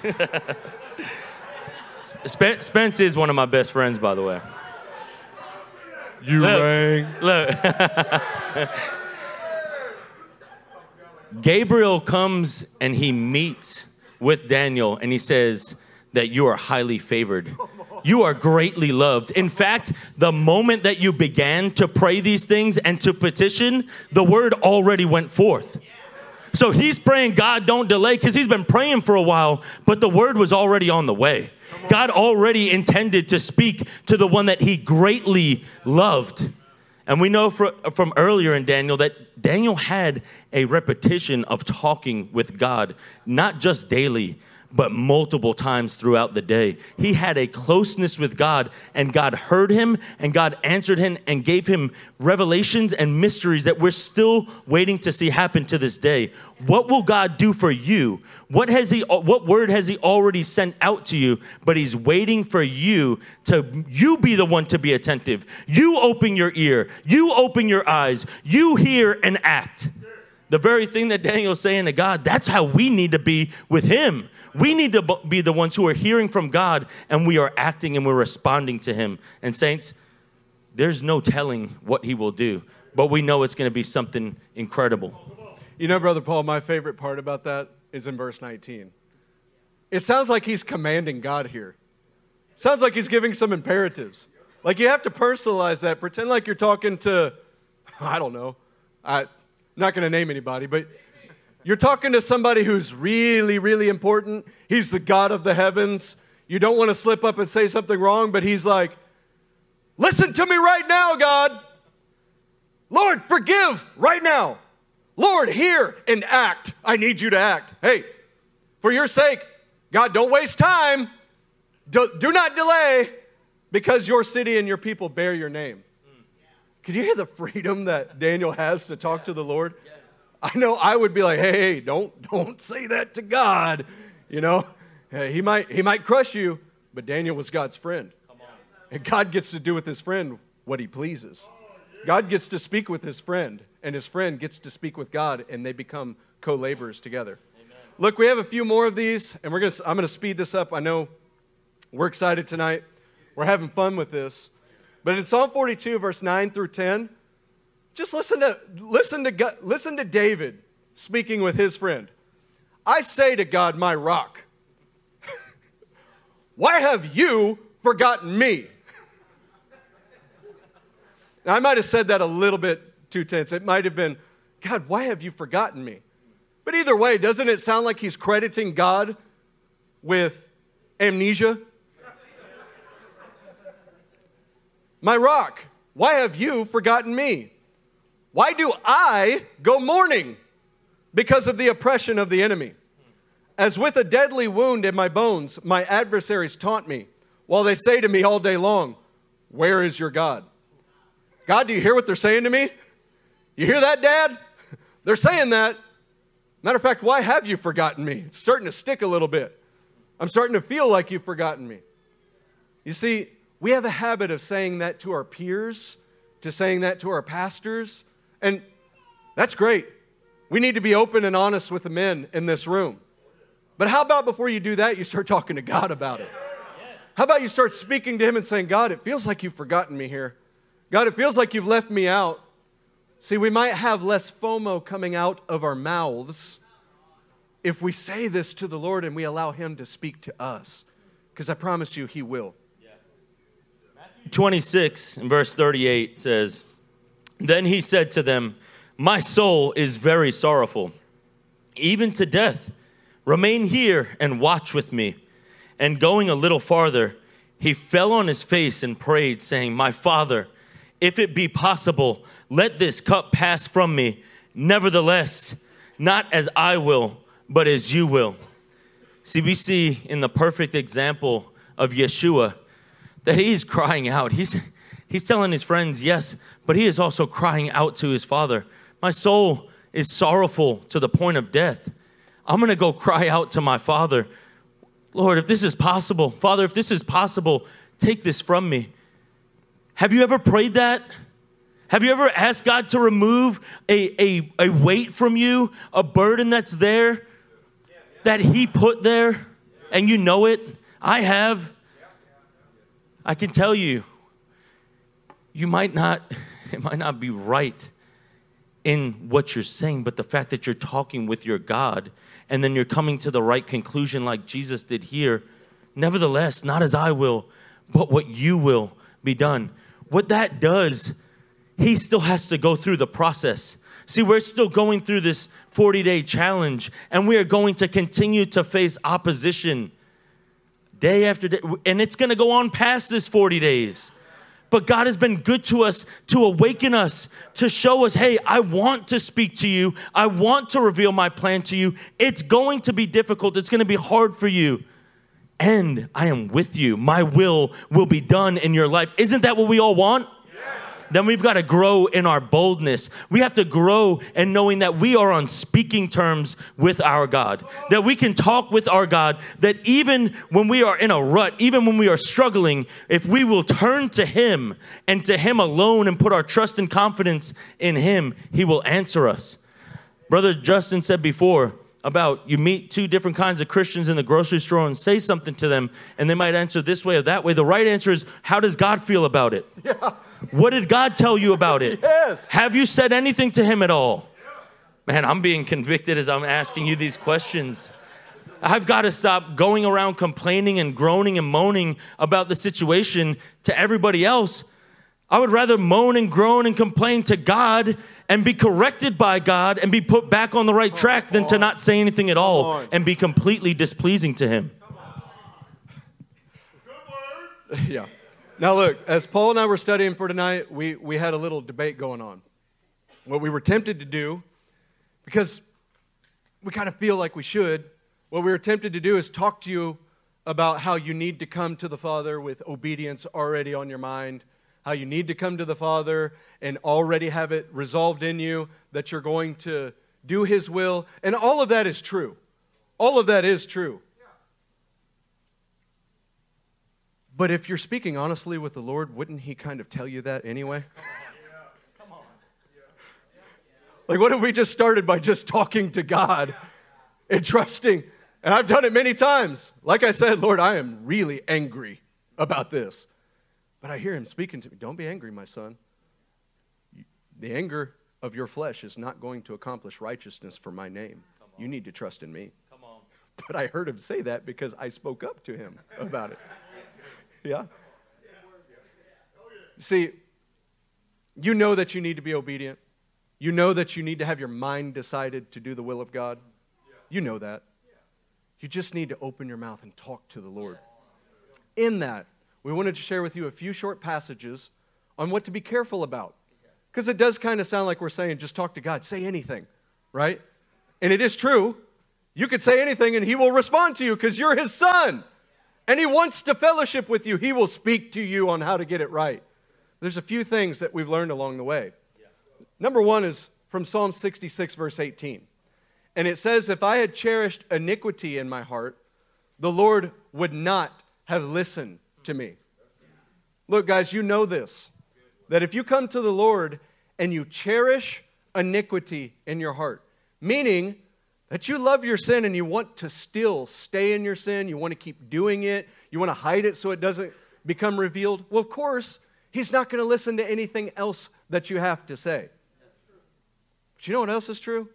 Spence is one of my best friends, by the way. You look, rang. Look. Gabriel comes and he meets with Daniel and he says that you are highly favored. You are greatly loved. In fact, the moment that you began to pray these things and to petition, the word already went forth. So he's praying, God, don't delay, because he's been praying for a while, but the word was already on the way. God already intended to speak to the one that He greatly loved. And we know for, from earlier in Daniel that Daniel had a repetition of talking with God, not just daily, but multiple times throughout the day. He had a closeness with God, and God heard him, and God answered him and gave him revelations and mysteries that we're still waiting to see happen to this day. What will God do for you? What has he, what word has He already sent out to you? But He's waiting for you to, you be the one to be attentive. You open your ear. You open your eyes. You hear and act. The very thing that Daniel's saying to God, that's how we need to be with Him. We need to be the ones who are hearing from God, and we are acting and we're responding to Him. And saints, there's no telling what He will do, but we know it's going to be something incredible. You know, Brother Paul, my favorite part about that is in verse nineteen. It sounds like he's commanding God here. Sounds like he's giving some imperatives. Like you have to personalize that. Pretend like you're talking to, I don't know, I'm not going to name anybody, but you're talking to somebody who's really, really important. He's the God of the heavens. You don't want to slip up and say something wrong, but he's like, listen to me right now, God. Lord, forgive right now. Lord, hear and act. I need you to act. Hey, for your sake, God, don't waste time. Do, do not delay, because your city and your people bear your name. Can you hear the freedom that Daniel has to talk to the Lord? I know I would be like, hey, hey, don't, don't say that to God. You know, hey, he might, he might crush you, but Daniel was God's friend. And God gets to do with his friend what he pleases. God gets to speak with his friend, and his friend gets to speak with God, and they become co-laborers together. Amen. Look, we have a few more of these, and we're gonna, I'm going to speed this up. I know we're excited tonight. We're having fun with this. But in Psalm forty-two, verse nine through ten, just listen to, listen to, God, listen to David speaking with his friend. I say to God, my rock, why have you forgotten me? Now, I might have said that a little bit too tense. It might have been, God, why have you forgotten me? But either way, doesn't it sound like he's crediting God with amnesia? My rock, why have you forgotten me? Why do I go mourning because of the oppression of the enemy? As with a deadly wound in my bones, my adversaries taunt me, while they say to me all day long, where is your God? God, do you hear what they're saying to me? You hear that, Dad? They're saying that. Matter of fact, why have you forgotten me? It's starting to stick a little bit. I'm starting to feel like you've forgotten me. You see, we have a habit of saying that to our peers, to saying that to our pastors, and that's great. We need to be open and honest with the men in this room. But how about before you do that, you start talking to God about it? How about you start speaking to him and saying, God, it feels like you've forgotten me here. God, it feels like you've left me out. See, we might have less FOMO coming out of our mouths if we say this to the Lord and we allow him to speak to us. Because I promise you, he will. Matthew twenty-six and verse thirty-eight says, then he said to them, my soul is very sorrowful, even to death. Remain here and watch with me. And going a little farther, he fell on his face and prayed, saying, my Father, if it be possible, let this cup pass from me. Nevertheless, not as I will, but as you will. See, we see in the perfect example of Yeshua that he's crying out. He's, he's telling his friends, yes, but he is also crying out to his Father. My soul is sorrowful to the point of death. I'm going to go cry out to my Father. Lord, if this is possible, Father, if this is possible, take this from me. Have you ever prayed that? Have you ever asked God to remove a, a, a weight from you, a burden that's there, that he put there, and you know it? I have. I can tell you, you might not, it might not be right in what you're saying, but the fact that you're talking with your God, and then you're coming to the right conclusion like Jesus did here. Nevertheless, not as I will, but what you will be done. What that does, he still has to go through the process. See, we're still going through this forty-day challenge, and we are going to continue to face opposition day after day, and it's going to go on past this forty days. But God has been good to us to awaken us, to show us, hey, I want to speak to you. I want to reveal my plan to you. It's going to be difficult. It's going to be hard for you. And I am with you. My will will be done in your life. Isn't that what we all want? Then we've got to grow in our boldness. We have to grow in knowing that we are on speaking terms with our God. That we can talk with our God. That even when we are in a rut, even when we are struggling, if we will turn to him and to him alone and put our trust and confidence in him, he will answer us. Brother Justin said before about you meet two different kinds of Christians in the grocery store and say something to them, and they might answer this way or that way. The right answer is, how does God feel about it? Yeah. What did God tell you about it? Yes. Have you said anything to him at all? Man, I'm being convicted as I'm asking you these questions. I've got to stop going around complaining and groaning and moaning about the situation to everybody else. I would rather moan and groan and complain to God and be corrected by God and be put back on the right track than to not say anything at all and be completely displeasing to him. Yeah. Now look, as Paul and I were studying for tonight, we, we had a little debate going on. What we were tempted to do, because we kind of feel like we should, what we were tempted to do is talk to you about how you need to come to the Father with obedience already on your mind, how you need to come to the Father and already have it resolved in you that you're going to do His will. And all of that is true. All of that is true. But if you're speaking honestly with the Lord, wouldn't He kind of tell you that anyway? Come on. Like, what if we just started by just talking to God and trusting? And I've done it many times. Like I said, Lord, I am really angry about this. But I hear Him speaking to me. Don't be angry, my son. The anger of your flesh is not going to accomplish righteousness for my name. You need to trust in me. Come on. But I heard Him say that because I spoke up to Him about it. Yeah? See, you know that you need to be obedient. You know that you need to have your mind decided to do the will of God. You know that. You just need to open your mouth and talk to the Lord. In that, we wanted to share with you a few short passages on what to be careful about. Because it does kind of sound like we're saying, just talk to God, say anything, right? And it is true. You could say anything and He will respond to you because you're His son. And He wants to fellowship with you. He will speak to you on how to get it right. There's a few things that we've learned along the way. Number one is from Psalm sixty-six, verse eighteen. And it says, if I had cherished iniquity in my heart, the Lord would not have listened to me. Look, guys, you know this, that if you come to the Lord and you cherish iniquity in your heart, meaning that you love your sin and you want to still stay in your sin, you want to keep doing it, you want to hide it so it doesn't become revealed, well, of course, He's not going to listen to anything else that you have to say. But you know what else is true?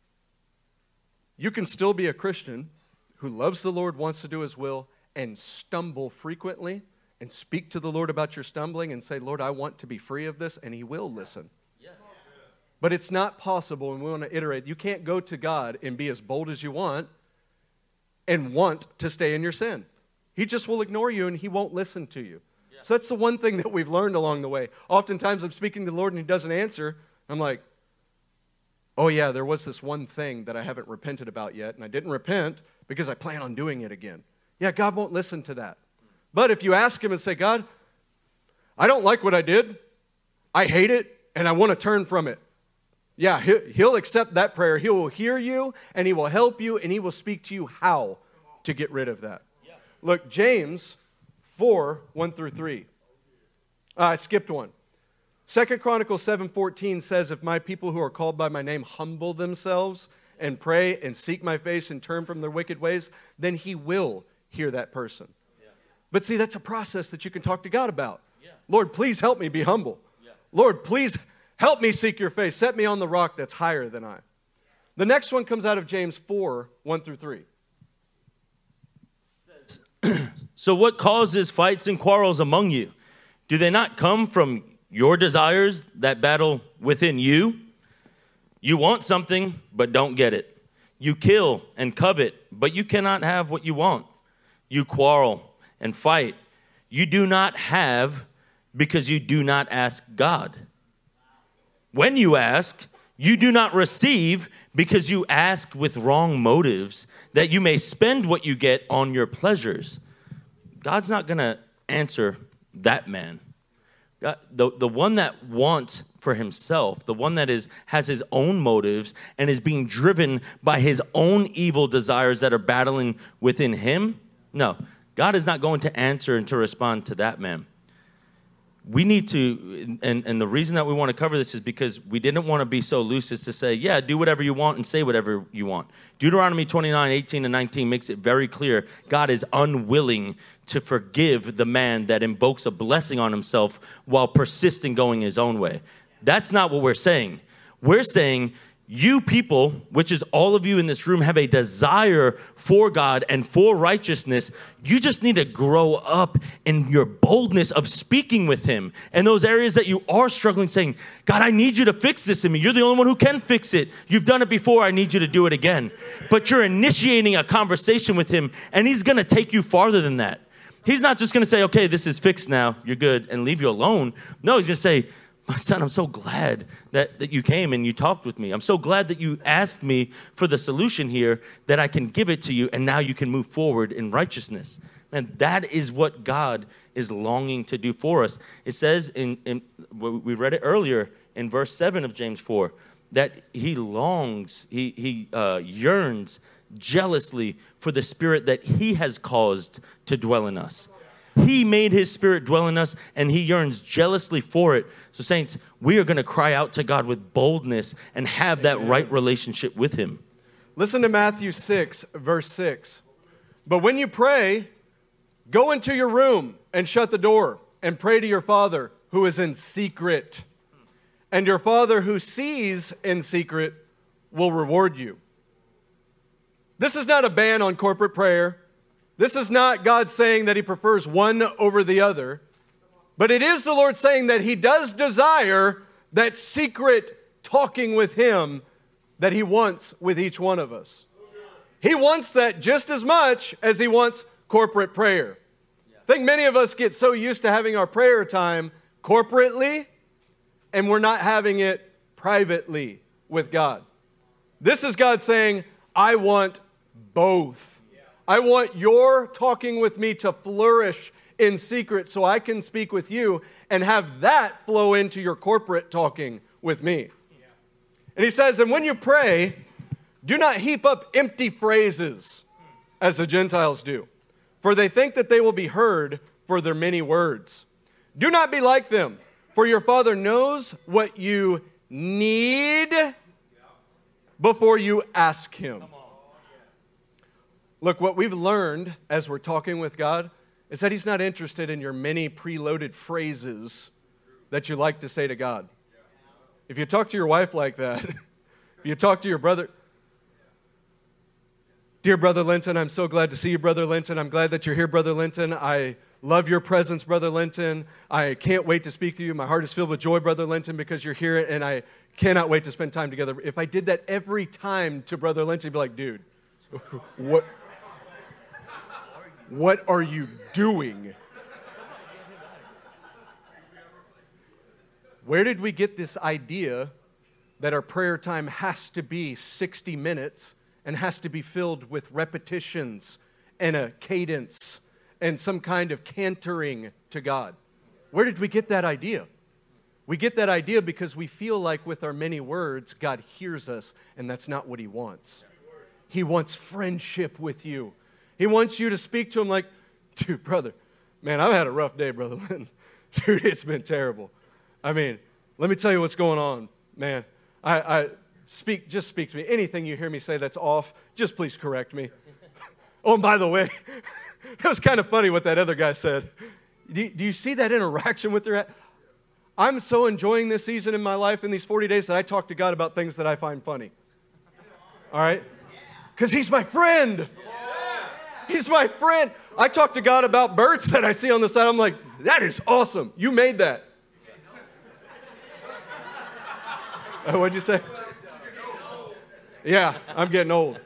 You can still be a Christian who loves the Lord, wants to do His will, and stumble frequently, and speak to the Lord about your stumbling and say, Lord, I want to be free of this, and He will listen. Yes. But it's not possible, and we want to iterate. You can't go to God and be as bold as you want and want to stay in your sin. He just will ignore you, and He won't listen to you. Yes. So that's the one thing that we've learned along the way. Oftentimes I'm speaking to the Lord, and He doesn't answer. I'm like, oh yeah, there was this one thing that I haven't repented about yet, and I didn't repent because I plan on doing it again. Yeah, God won't listen to that. But if you ask Him and say, God, I don't like what I did, I hate it, and I want to turn from it. Yeah, He'll accept that prayer. He will hear you, and He will help you, and He will speak to you how to get rid of that. Yeah. Look, James four, one through three. Uh, I skipped one. Second Chronicles seven fourteen says, if my people who are called by my name humble themselves and pray and seek my face and turn from their wicked ways, then He will hear that person. Yeah. But see, that's a process that you can talk to God about. Yeah. Lord, please help me be humble. Yeah. Lord, please help me seek your face. Set me on the rock that's higher than I. The next one comes out of James four, one through three. So what causes fights and quarrels among you? Do they not come from your desires that battle within you? You want something, but don't get it. You kill and covet, but you cannot have what you want. You quarrel and fight. You do not have because you do not ask God. When you ask, you do not receive because you ask with wrong motives, that you may spend what you get on your pleasures. God's not going to answer that man. God, the, the one that wants for himself, the one that is has his own motives and is being driven by his own evil desires that are battling within him, no, God is not going to answer and to respond to that man. We need to, and, and the reason that we want to cover this is because we didn't want to be so loose as to say, yeah, do whatever you want and say whatever you want. Deuteronomy twenty-nine, eighteen and nineteen makes it very clear God is unwilling to forgive the man that invokes a blessing on himself while persisting going his own way. That's not what we're saying. We're saying you people, which is all of you in this room, have a desire for God and for righteousness. You just need to grow up in your boldness of speaking with him. And those areas that you are struggling, saying, God, I need you to fix this in me. You're the only one who can fix it. You've done it before. I need you to do it again. But you're initiating a conversation with him, and he's going to take you farther than that. He's not just going to say, okay, this is fixed now. You're good, and leave you alone. No, he's going to say, my son, I'm so glad that, that you came and you talked with me. I'm so glad that you asked me for the solution here, that I can give it to you, and now you can move forward in righteousness. And that is what God is longing to do for us. It says, in, in we read it earlier in verse seven of James four, that he longs, he, he uh, yearns jealously for the spirit that he has caused to dwell in us. He made his spirit dwell in us, and he yearns jealously for it. So, saints, we are going to cry out to God with boldness and have that right relationship with him. Listen to Matthew six, verse six. But when you pray, go into your room and shut the door and pray to your Father who is in secret. And your Father who sees in secret will reward you. This is not a ban on corporate prayer. This is not God saying that he prefers one over the other, but it is the Lord saying that he does desire that secret talking with him that he wants with each one of us. He wants that just as much as he wants corporate prayer. I think many of us get so used to having our prayer time corporately, and we're not having it privately with God. This is God saying, I want both. I want your talking with me to flourish in secret so I can speak with you and have that flow into your corporate talking with me. Yeah. And he says, and when you pray, do not heap up empty phrases as the Gentiles do, for they think that they will be heard for their many words. Do not be like them, for your Father knows what you need before you ask him. Look, what we've learned as we're talking with God is that he's not interested in your many preloaded phrases that you like to say to God. If you talk to your wife like that, if you talk to your brother, dear Brother Linton, I'm so glad to see you, Brother Linton. I'm glad that you're here, Brother Linton. I love your presence, Brother Linton. I can't wait to speak to you. My heart is filled with joy, Brother Linton, because you're here, and I cannot wait to spend time together. If I did that every time to Brother Linton, he'd be like, dude, what... What are you doing? Where did we get this idea that our prayer time has to be sixty minutes and has to be filled with repetitions and a cadence and some kind of cantering to God? Where did we get that idea? We get that idea because we feel like with our many words, God hears us, and that's not what he wants. He wants friendship with you. He wants you to speak to him like, dude, brother, man, I've had a rough day, Brother Lynn. Dude, it's been terrible. I mean, let me tell you what's going on, man. I, I speak, just speak to me. Anything you hear me say that's off, just please correct me. Oh, and by the way, it was kind of funny what that other guy said. Do, do you see that interaction with their... I'm so enjoying this season in my life in these forty days that I talk to God about things that I find funny. All right? Because he's my friend. He's my friend. I talk to God about birds that I see on the side. I'm like, that is awesome. You made that. Uh, what'd you say? Yeah, I'm getting old.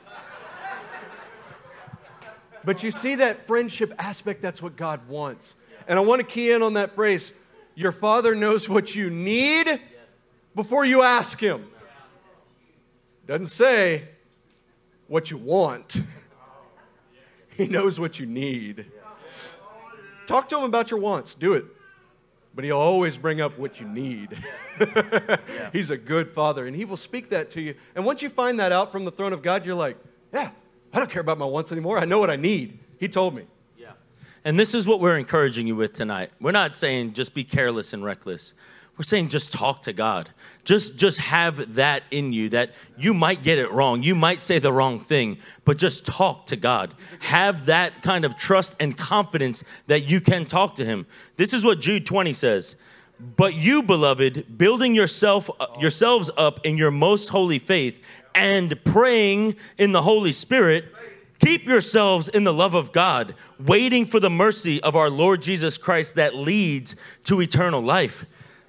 But you see that friendship aspect, that's what God wants. And I want to key in on that phrase, your Father knows what you need before you ask him. Doesn't say what you want. He knows what you need. Talk to him about your wants. Do it. But he'll always bring up what you need. Yeah. He's a good Father, and he will speak that to you. And once you find that out from the throne of God, you're like, yeah, I don't care about my wants anymore. I know what I need. He told me. Yeah. And this is what we're encouraging you with tonight. We're not saying just be careless and reckless. We're saying just talk to God. Just, just have that in you, that you might get it wrong. You might say the wrong thing, but just talk to God. Have that kind of trust and confidence that you can talk to him. This is what Jude twenty says. But you, beloved, building yourself yourselves up in your most holy faith and praying in the Holy Spirit, keep yourselves in the love of God, waiting for the mercy of our Lord Jesus Christ that leads to eternal life.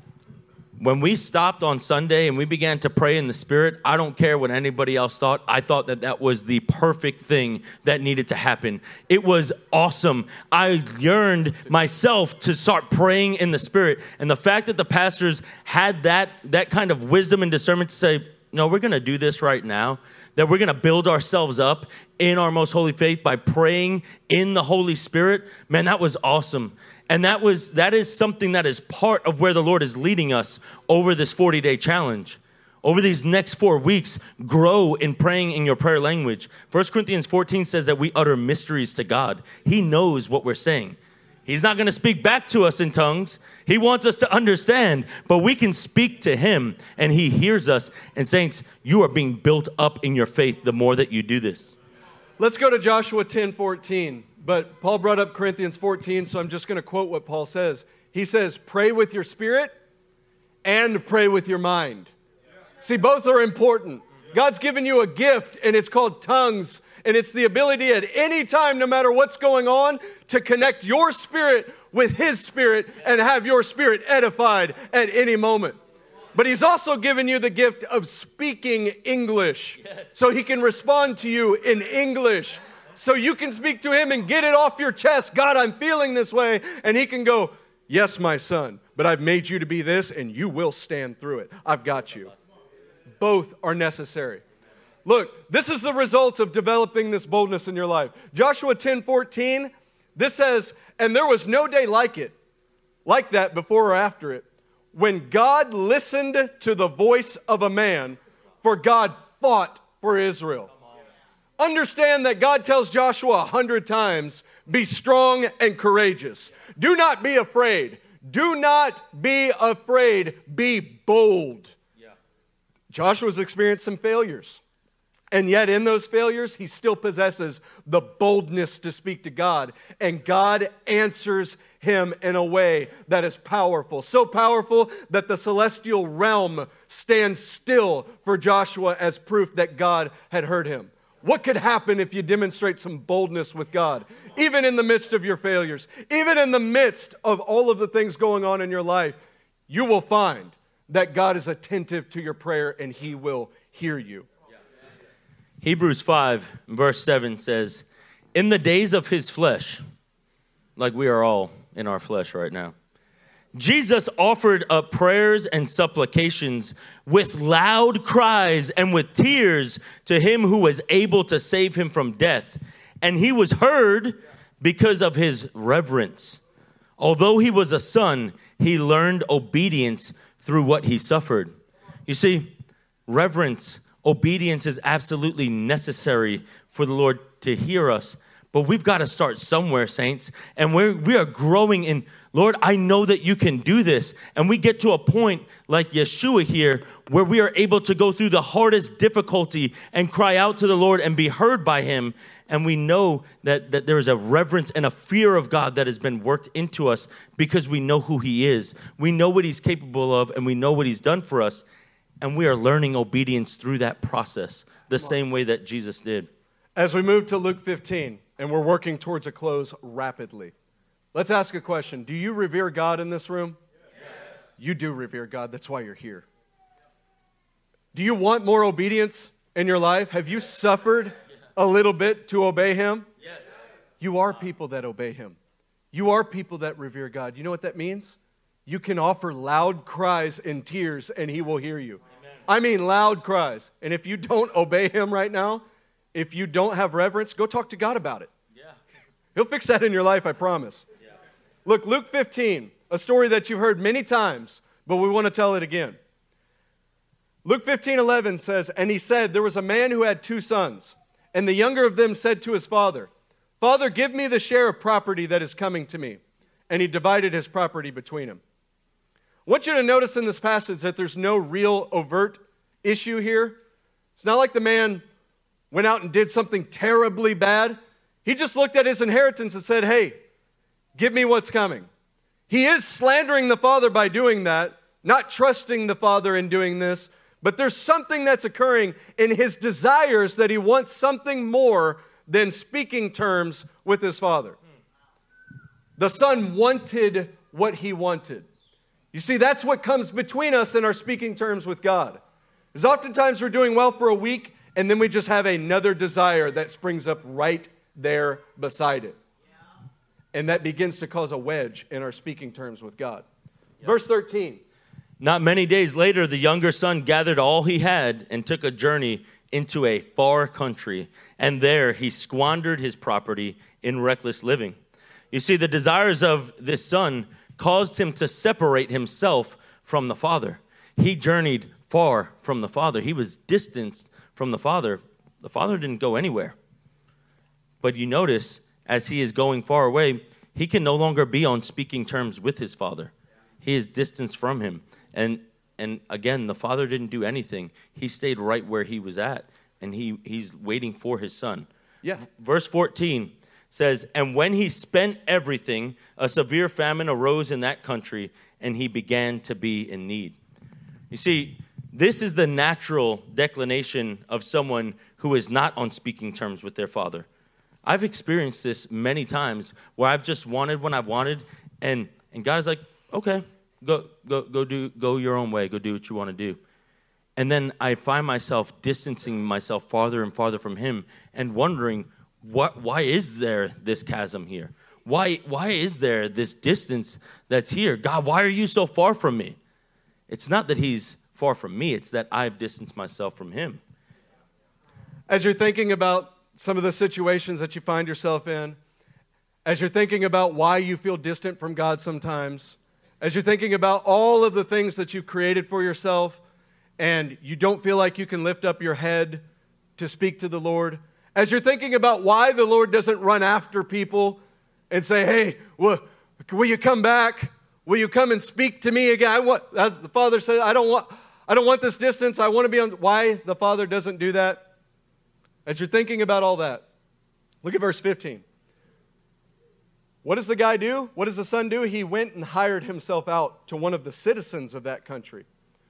When we stopped on Sunday and we began to pray in the Spirit, I don't care what anybody else thought. I thought that that was the perfect thing that needed to happen. It was awesome. I yearned myself to start praying in the Spirit. And the fact that the pastors had that, that kind of wisdom and discernment to say, no, we're going to do this right now, that we're going to build ourselves up in our most holy faith by praying in the Holy Spirit, man, that was awesome. And that was that is something that is part of where the Lord is leading us over this forty-day challenge. Over these next four weeks, grow in praying in your prayer language. First Corinthians fourteen says that we utter mysteries to God. He knows what we're saying. He's not going to speak back to us in tongues. He wants us to understand, but we can speak to him, and he hears us. And saints, you are being built up in your faith the more that you do this. Let's go to Joshua ten fourteen. But Paul brought up Corinthians fourteen, so I'm just going to quote what Paul says. He says, pray with your spirit and pray with your mind. See, both are important. God's given you a gift, and it's called tongues. And it's the ability at any time, no matter what's going on, to connect your spirit with his spirit and have your spirit edified at any moment. But he's also given you the gift of speaking English. So he can respond to you in English. So you can speak to him and get it off your chest. God, I'm feeling this way. And he can go, yes, my son, but I've made you to be this, and you will stand through it. I've got you. Both are necessary. Look, this is the result of developing this boldness in your life. Joshua ten fourteen, this says, and there was no day like it, like that before or after it, when God listened to the voice of a man, for God fought for Israel. Understand that God tells Joshua a hundred times, be strong and courageous. Do not be afraid. Do not be afraid. Be bold. Yeah. Joshua's experienced some failures. And yet in those failures, he still possesses the boldness to speak to God. And God answers him in a way that is powerful. So powerful that the celestial realm stands still for Joshua as proof that God had heard him. What could happen if you demonstrate some boldness with God? Even in the midst of your failures, even in the midst of all of the things going on in your life, you will find that God is attentive to your prayer and he will hear you. Hebrews five, verse seven says, in the days of his flesh, like we are all in our flesh right now, Jesus offered up prayers and supplications with loud cries and with tears to him who was able to save him from death. And he was heard because of his reverence. Although he was a son, he learned obedience through what he suffered. You see, reverence, obedience is absolutely necessary for the Lord to hear us. But we've got to start somewhere, saints. And we're, we are growing in, Lord, I know that you can do this. And we get to a point like Yeshua here where we are able to go through the hardest difficulty and cry out to the Lord and be heard by him. And we know that, that there is a reverence and a fear of God that has been worked into us because we know who he is. We know what he's capable of and we know what he's done for us. And we are learning obedience through that process the same way that Jesus did. As we move to Luke fifteen, and we're working towards a close rapidly, let's ask a question. Do you revere God in this room? Yes. You do revere God. That's why you're here. Do you want more obedience in your life? Have you suffered a little bit to obey him? Yes. You are people that obey him. You are people that revere God. You know what that means? You can offer loud cries and tears, and he will hear you. Amen. I mean loud cries. And if you don't obey him right now, if you don't have reverence, go talk to God about it. Yeah. He'll fix that in your life, I promise. Yeah. Look, Luke fifteen, a story that you've heard many times, but we want to tell it again. Luke fifteen eleven says, and he said, there was a man who had two sons, and the younger of them said to his father, Father, give me the share of property that is coming to me. And he divided his property between them. I want you to notice in this passage that there's no real overt issue here. It's not like the man went out and did something terribly bad. He just looked at his inheritance and said, hey, give me what's coming. He is slandering the Father by doing that, not trusting the Father in doing this, but there's something that's occurring in his desires that he wants something more than speaking terms with his Father. The Son wanted what he wanted. You see, that's what comes between us and our speaking terms with God. Is oftentimes we're doing well for a week, and then we just have another desire that springs up right there beside it. And that begins to cause a wedge in our speaking terms with God. Yep. Verse thirteen. Not many days later, the younger son gathered all he had and took a journey into a far country. And there he squandered his property in reckless living. You see, the desires of this son caused him to separate himself from the Father. He journeyed far from the Father. He was distanced from the Father. The Father didn't go anywhere. But you notice, as he is going far away, he can no longer be on speaking terms with his Father. He is distanced from him. And and again, the Father didn't do anything. He stayed right where he was at, and he, he's waiting for his son. Yeah. Verse fourteen says, and when he spent everything, a severe famine arose in that country, and he began to be in need. You see, this is the natural declination of someone who is not on speaking terms with their Father. I've experienced this many times where I've just wanted what I've wanted, and, and God is like, okay, go go go do go your own way, go do what you want to do. And then I find myself distancing myself farther and farther from him and wondering, what why is there this chasm here? Why why is there this distance that's here? God, why are you so far from me? It's not that he's far from me, it's that I've distanced myself from him. As you're thinking about some of the situations that you find yourself in, as you're thinking about why you feel distant from God sometimes, as you're thinking about all of the things that you've created for yourself and you don't feel like you can lift up your head to speak to the Lord, as you're thinking about why the Lord doesn't run after people and say, hey, will, will you come back? Will you come and speak to me again? I want, as the Father said, I don't want, I don't want this distance. I want to be on. Why the Father doesn't do that? As you're thinking about all that, look at verse fifteen. What does the guy do? What does the son do? He went and hired himself out to one of the citizens of that country,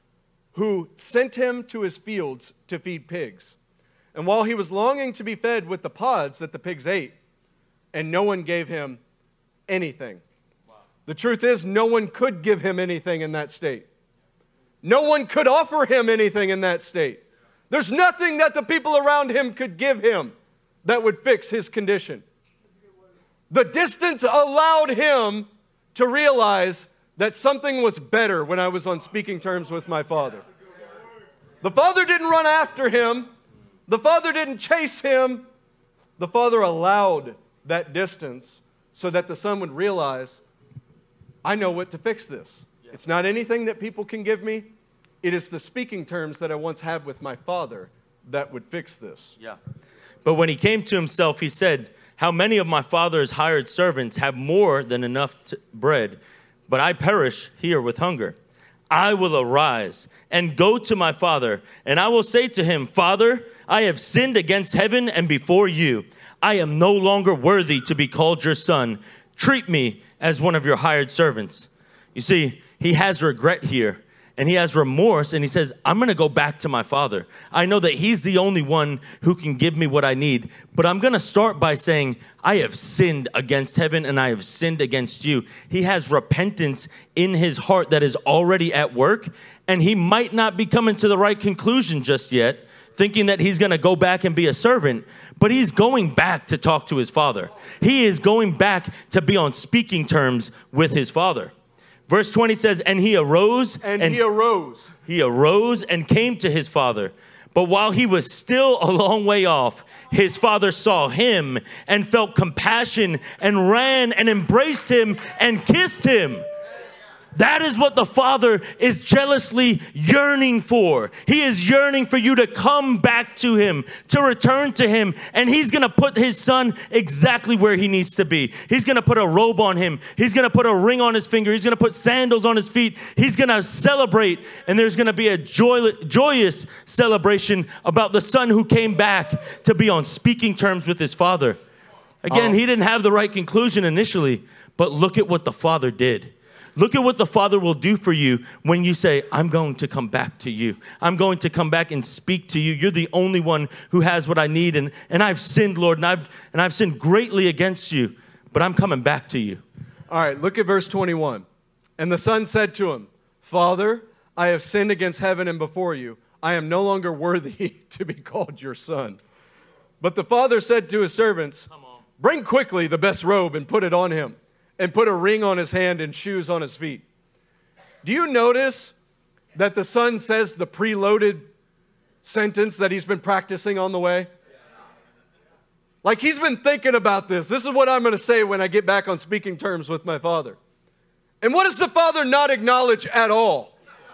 who sent him to his fields to feed pigs. And while he was longing to be fed with the pods that the pigs ate, and no one gave him anything. Wow. The truth is, no one could give him anything in that state. No one could offer him anything in that state. There's nothing that the people around him could give him that would fix his condition. The distance allowed him to realize that something was better when I was on speaking terms with my Father. The Father didn't run after him. The Father didn't chase him. The Father allowed that distance so that the Son would realize, I know what to fix this. It's not anything that people can give me. It is the speaking terms that I once had with my Father that would fix this. Yeah. But when he came to himself, he said, how many of my father's hired servants have more than enough to bread, but I perish here with hunger. I will arise and go to my father, and I will say to him, Father, I have sinned against heaven and before you. I am no longer worthy to be called your son. Treat me as one of your hired servants. You see, he has regret here. And he has remorse, and he says, I'm going to go back to my Father. I know that he's the only one who can give me what I need, but I'm going to start by saying, I have sinned against heaven, and I have sinned against you. He has repentance in his heart that is already at work, and he might not be coming to the right conclusion just yet, thinking that he's going to go back and be a servant, but he's going back to talk to his Father. He is going back to be on speaking terms with his Father. Verse twenty says, and he arose. And, and he arose. He arose and came to his father. But while he was still a long way off, his father saw him and felt compassion and ran and embraced him and kissed him. That is what the Father is jealously yearning for. He is yearning for you to come back to him, to return to him, and he's going to put his son exactly where he needs to be. He's going to put a robe on him. He's going to put a ring on his finger. He's going to put sandals on his feet. He's going to celebrate, and there's going to be a joy, joyous celebration about the son who came back to be on speaking terms with his Father. Again, oh. He didn't have the right conclusion initially, but look at what the Father did. Look at what the Father will do for you when you say, I'm going to come back to you. I'm going to come back and speak to you. You're the only one who has what I need. And, and I've sinned, Lord, and I've, and I've sinned greatly against you, but I'm coming back to you. All right, look at verse twenty-one. And the son said to him, Father, I have sinned against heaven and before you. I am no longer worthy to be called your son. But the father said to his servants, bring quickly the best robe and put it on him, and put a ring on his hand and shoes on his feet. Do you notice that the son says the preloaded sentence that he's been practicing on the way? Like he's been thinking about this. This is what I'm going to say when I get back on speaking terms with my father. And what does the father not acknowledge at all?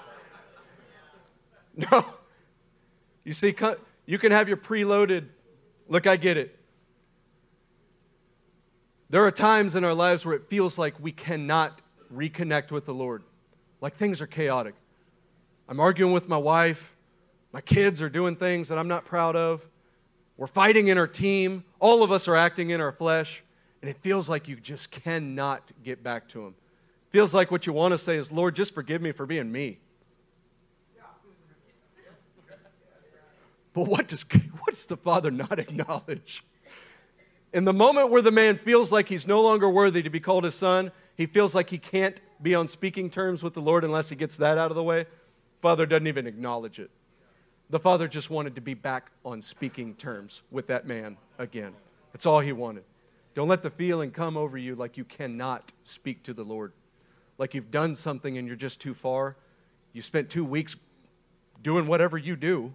No. You see, you can have your preloaded, look, I get it. There are times in our lives where it feels like we cannot reconnect with the Lord. Like things are chaotic. I'm arguing with my wife. My kids are doing things that I'm not proud of. We're fighting in our team. All of us are acting in our flesh. And it feels like you just cannot get back to Him. It feels like what you want to say is, Lord, just forgive me for being me. But what does, what does the Father not acknowledge? In the moment where the man feels like he's no longer worthy to be called his son, he feels like he can't be on speaking terms with the Lord unless he gets that out of the way, Father doesn't even acknowledge it. The Father just wanted to be back on speaking terms with that man again. That's all He wanted. Don't let the feeling come over you like you cannot speak to the Lord. Like you've done something and you're just too far. You spent two weeks doing whatever you do,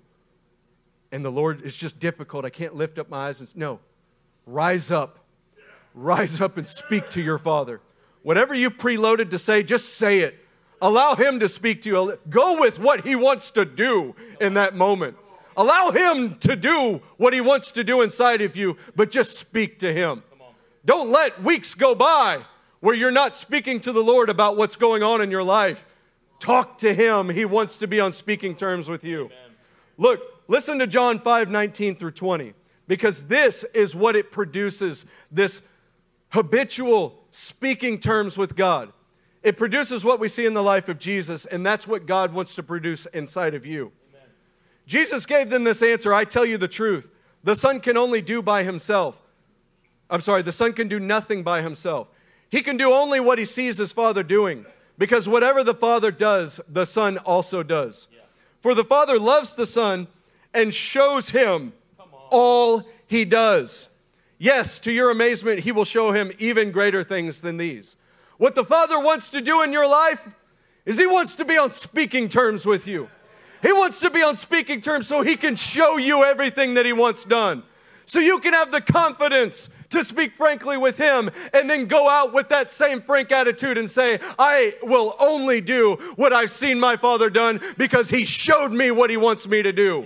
and the Lord, it's just difficult. I can't lift up my eyes and say, no. Rise up. Rise up and speak to your Father. Whatever you preloaded to say, just say it. Allow Him to speak to you. Go with what He wants to do in that moment. Allow Him to do what He wants to do inside of you, but just speak to Him. Don't let weeks go by where you're not speaking to the Lord about what's going on in your life. Talk to Him. He wants to be on speaking terms with you. Look, listen to John five nineteen through twenty. Because this is what it produces, this habitual speaking terms with God. It produces what we see in the life of Jesus, and that's what God wants to produce inside of you. Amen. Jesus gave them this answer, I tell you the truth. The Son can only do by Himself. I'm sorry, the Son can do nothing by Himself. He can do only what He sees His Father doing, because whatever the Father does, the Son also does. Yeah. For the Father loves the Son and shows Him all He does. Yes, to your amazement, He will show Him even greater things than these. What the Father wants to do in your life is He wants to be on speaking terms with you. He wants to be on speaking terms so He can show you everything that He wants done. So you can have the confidence to speak frankly with Him and then go out with that same frank attitude and say, I will only do what I've seen my Father done because He showed me what He wants me to do.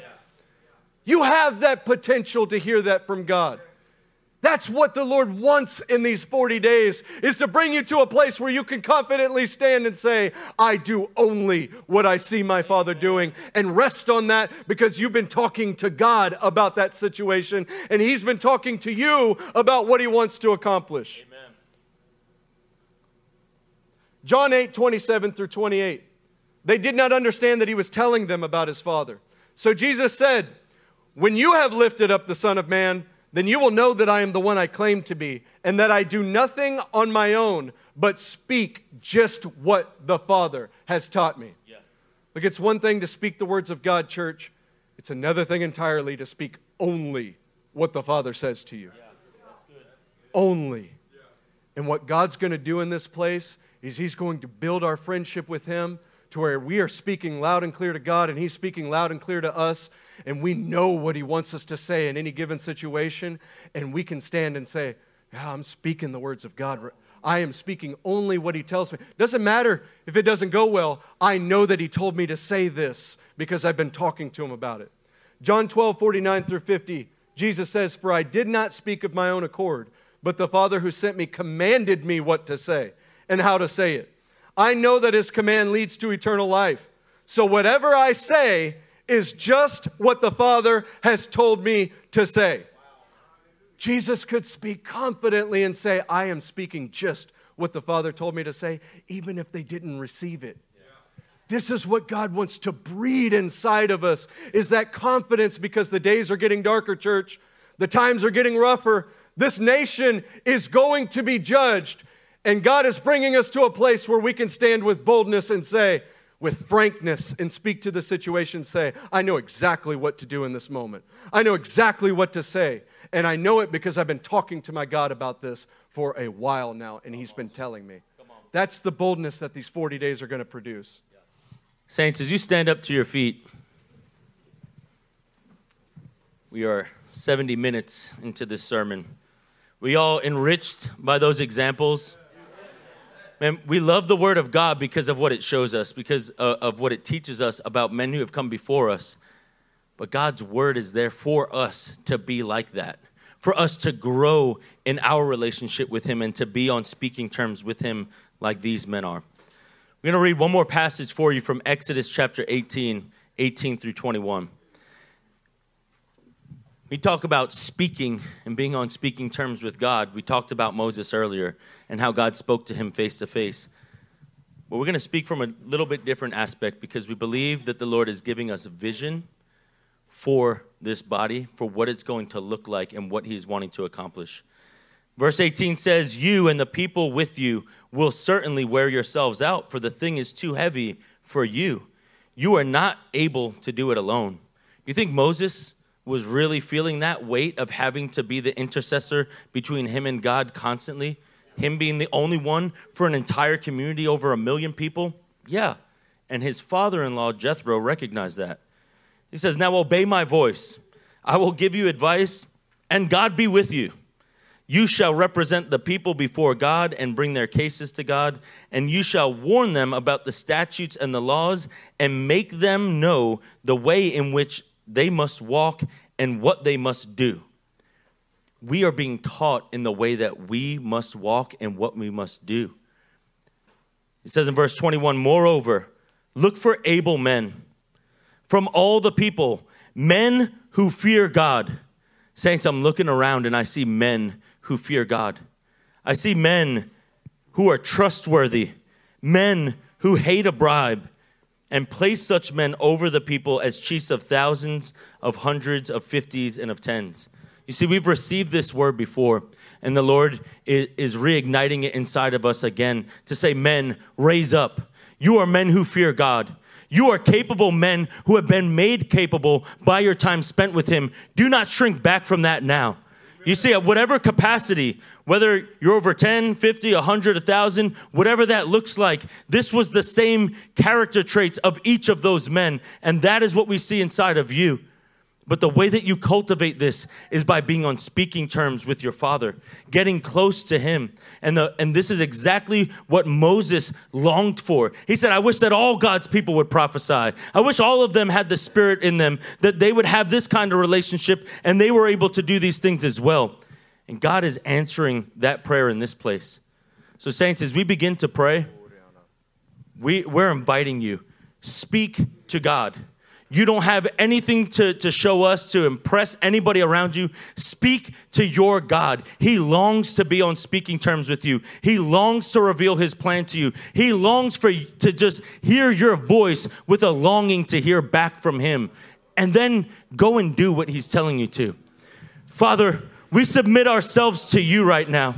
You have that potential to hear that from God. That's what the Lord wants in these forty days, is to bring you to a place where you can confidently stand and say, I do only what I see my Father doing, and rest on that because you've been talking to God about that situation, and He's been talking to you about what He wants to accomplish. Amen. John eight, twenty-seven through twenty-eight. They did not understand that He was telling them about His Father. So Jesus said, when you have lifted up the Son of Man, then you will know that I am the one I claim to be, and that I do nothing on my own, but speak just what the Father has taught me. Yeah. Look, it's one thing to speak the words of God, church. It's another thing entirely to speak only what the Father says to you. Yeah. That's good. Only. Yeah. And what God's going to do in this place is He's going to build our friendship with Him to where we are speaking loud and clear to God, and He's speaking loud and clear to us, and we know what He wants us to say in any given situation, and we can stand and say, yeah, I'm speaking the words of God. I am speaking only what He tells me. Doesn't matter if it doesn't go well. I know that He told me to say this because I've been talking to Him about it. John twelve, forty-nine through fifty, Jesus says, for I did not speak of my own accord, but the Father who sent me commanded me what to say and how to say it. I know that His command leads to eternal life. So whatever I say is just what the Father has told me to say. Jesus could speak confidently and say, I am speaking just what the Father told me to say, even if they didn't receive it. This is what God wants to breed inside of us, is that confidence, because the days are getting darker, church. The times are getting rougher. This nation is going to be judged. And God is bringing us to a place where we can stand with boldness and say, with frankness, and speak to the situation, say, I know exactly what to do in this moment. I know exactly what to say. And I know it because I've been talking to my God about this for a while now, and He's been telling me. That's the boldness that these forty days are going to produce. Saints, as you stand up to your feet, we are seventy minutes into this sermon. We all enriched by those examples. Man, we love the Word of God because of what it shows us, because of, of what it teaches us about men who have come before us. But God's Word is there for us to be like that, for us to grow in our relationship with Him and to be on speaking terms with Him like these men are. We're going to read one more passage for you from Exodus chapter eighteen, eighteen through twenty-one. We talk about speaking and being on speaking terms with God. We talked about Moses earlier and how God spoke to him face to face. But we're going to speak from a little bit different aspect because we believe that the Lord is giving us a vision for this body, for what it's going to look like and what He's wanting to accomplish. Verse eighteen says, you and the people with you will certainly wear yourselves out, for the thing is too heavy for you. You are not able to do it alone. You think Moses was really feeling that weight of having to be the intercessor between him and God constantly? Him being the only one for an entire community, over a million people? Yeah. And his father-in-law, Jethro, recognized that. He says, now obey my voice. I will give you advice, and God be with you. You shall represent the people before God and bring their cases to God, and you shall warn them about the statutes and the laws and make them know the way in which they must walk and what they must do. We are being taught in the way that we must walk and what we must do. It says in verse twenty-one, moreover, look for able men from all the people, men who fear God. Saints, I'm looking around and I see men who fear God. I see men who are trustworthy, men who hate a bribe, and place such men over the people as chiefs of thousands, of hundreds, of fifties, and of tens. You see, we've received this word before, and the Lord is reigniting it inside of us again to say, men, raise up. You are men who fear God. You are capable men who have been made capable by your time spent with Him. Do not shrink back from that now. You see, at whatever capacity, whether you're over ten, fifty, one hundred, one thousand, whatever that looks like, this was the same character traits of each of those men, and that is what we see inside of you. But the way that you cultivate this is by being on speaking terms with your Father, getting close to Him. And, the, and this is exactly what Moses longed for. He said, I wish that all God's people would prophesy. I wish all of them had the Spirit in them, that they would have this kind of relationship, and they were able to do these things as well. And God is answering that prayer in this place. So saints, as we begin to pray, we, we're inviting you, speak to God. You don't have anything to, to show us, to impress anybody around you. Speak to your God. He longs to be on speaking terms with you. He longs to reveal His plan to you. He longs for you to just hear your voice with a longing to hear back from Him. And then go and do what He's telling you to. Father, we submit ourselves to you right now.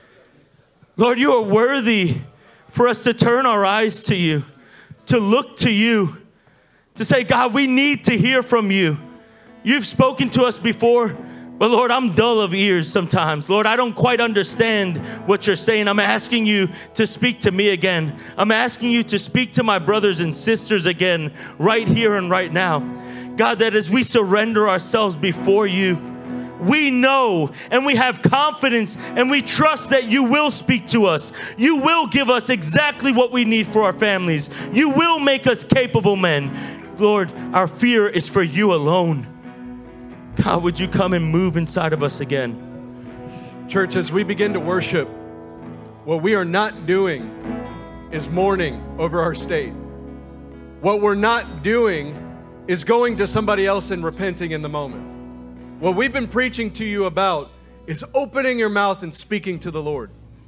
Lord, you are worthy for us to turn our eyes to you, to look to you, to say, God, we need to hear from you. You've spoken to us before, but Lord, I'm dull of ears sometimes. Lord, I don't quite understand what you're saying. I'm asking you to speak to me again. I'm asking you to speak to my brothers and sisters again, right here and right now. God, that as we surrender ourselves before you, we know and we have confidence and we trust that you will speak to us. You will give us exactly what we need for our families. You will make us capable men. Lord, our fear is for you alone. God, would you come and move inside of us again? Church, as we begin to worship, what we are not doing is mourning over our state. What we're not doing is going to somebody else and repenting in the moment. What we've been preaching to you about is opening your mouth and speaking to the Lord.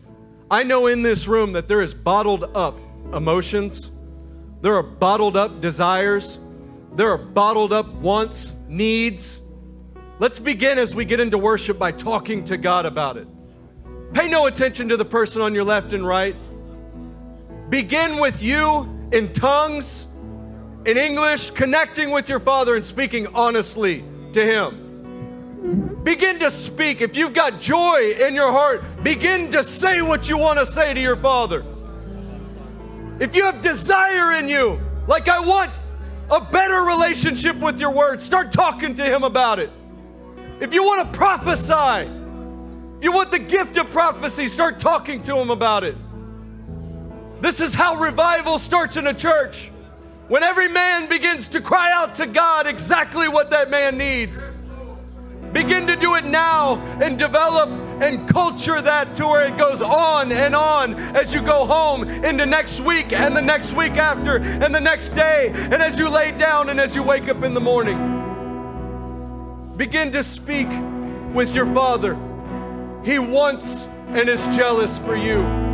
I know in this room that there is bottled up emotions. There are bottled up desires. There are bottled up wants, needs. Let's begin as we get into worship by talking to God about it. Pay no attention to the person on your left and right. Begin with you in tongues, in English, connecting with your Father and speaking honestly to Him. Begin to speak. If you've got joy in your heart, begin to say what you want to say to your Father. If you have desire in you, like I want a better relationship with your word, start talking to Him about it. If you want to prophesy, if you want the gift of prophecy, start talking to Him about it. This is how revival starts in a church. When every man begins to cry out to God exactly what that man needs. Begin to do it now and develop and culture that to where it goes on and on as you go home into next week and the next week after and the next day and as you lay down and as you wake up in the morning. Begin to speak with your Father. He wants and is jealous for you.